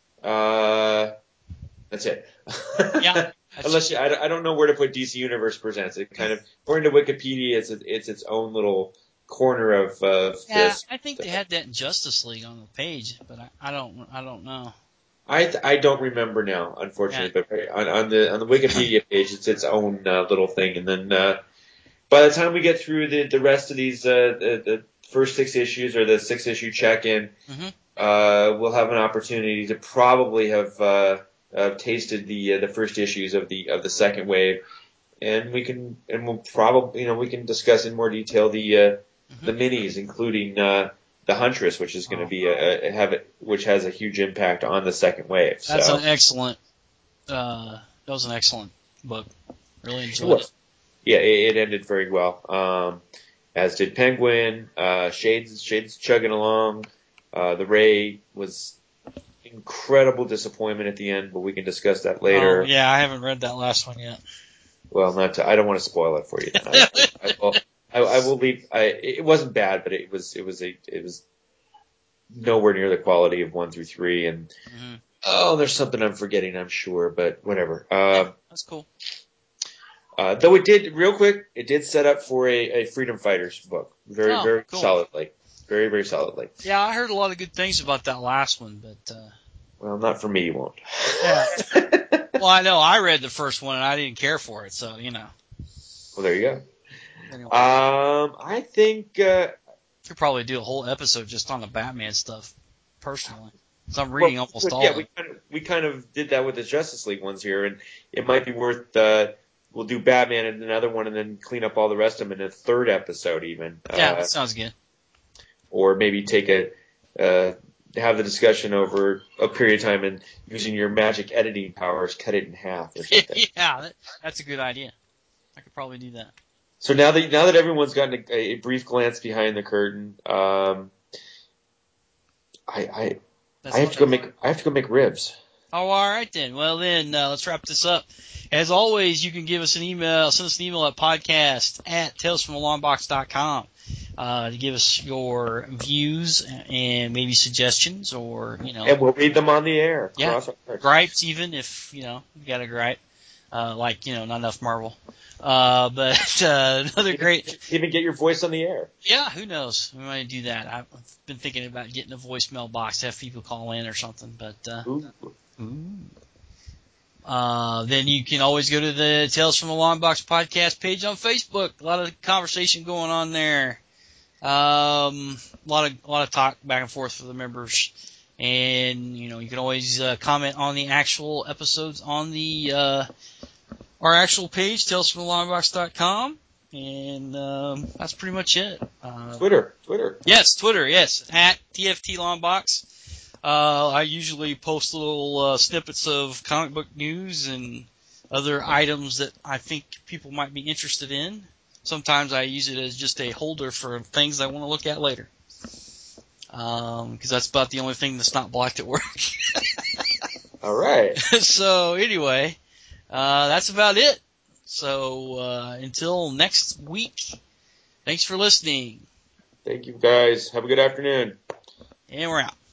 Uh, that's it. Yeah. That's Unless you, I, I don't know where to put D C Universe Presents. It kind of, according to Wikipedia, it's a, it's its own little corner of uh, yeah, this. I think they had that in Justice League on the page, but I, I don't I don't know. I I don't remember now, unfortunately, yeah. but on, on the on the Wikipedia page, it's its own uh, little thing, and then uh, by the time we get through the the rest of these uh, the, the first six issues or the six issue check in, mm-hmm. uh, we'll have an opportunity to probably have uh, uh, tasted the uh, the first issues of the of the second wave, and we can and we'll probably you know we can discuss in more detail the uh, mm-hmm. the minis, including. Uh, The Huntress, which is going to be a, a have it, which has a huge impact on the second wave. So. That's an excellent. Uh, that was an excellent book. Really enjoyed it. Was. it. Yeah, it, it ended very well. Um, as did Penguin. Uh, Shades, Shades chugging along. Uh, the Ray was incredible disappointment at the end, but we can discuss that later. Oh, yeah, I haven't read that last one yet. Well, not to, I don't want to spoil it for you. I, I, will, I, I will leave. I, it wasn't bad, but it was it was a it was nowhere near the quality of one through three. And mm-hmm. oh, there's something I'm forgetting, I'm sure, but whatever. Uh, yeah, that's cool. Uh, though it did, real quick, it did set up for a, a Freedom Fighters book, very oh, very cool. solidly, very very solidly. Yeah, I heard a lot of good things about that last one, but uh, well, not for me, you won't. Yeah. Well, I know I read the first one and I didn't care for it, so you know. Well, there you go. Anyway. Um, I think uh, could probably do a whole episode just on the Batman stuff, personally. So I'm reading well, almost all yeah, of we kind of we kind of did that with the Justice League ones here, and it might be worth. Uh, we'll do Batman and another one, and then clean up all the rest of them in a third episode, even. Yeah, uh, that sounds good. Or maybe take a. Uh, have the discussion over a period of time and using your magic editing powers, cut it in half or something. yeah, that, that's a good idea. I could probably do that. So now that now that everyone's gotten a, a brief glance behind the curtain, um, I I, I have to go make I have to go make ribs. Oh, all right then. Well then, uh, let's wrap this up. As always, you can give us an email, send us an email at podcast at tales from a long box dot com uh, to give us your views and maybe suggestions, or you know, and we'll read them on the air. Yeah, gripes even if you know you got a gripe, uh, like you know, not enough Marvel. Uh, but uh, another even, great, even get your voice on the air. Yeah, who knows? We might do that. I've been thinking about getting a voicemail box to have people call in or something, but. Uh, Ooh. Ooh. Uh, then you can always go to the Tales from the Long Box podcast page on Facebook. A lot of conversation going on there. Um, a lot of a lot of talk back and forth for the members, and you know you can always uh, comment on the actual episodes on the uh, our actual page, tales from the long box dot com, and um, that's pretty much it. Uh, Twitter, Twitter. Yes, Twitter. Yes, at T F T Longbox. Uh, I usually post little uh, snippets of comic book news and other items that I think people might be interested in. Sometimes I use it as just a holder for things I want to look at later. Um, because that's about the only thing that's not blocked at work. All right. So anyway, uh, that's about it. So uh, until next week, thanks for listening. Thank you, guys. Have a good afternoon. And we're out.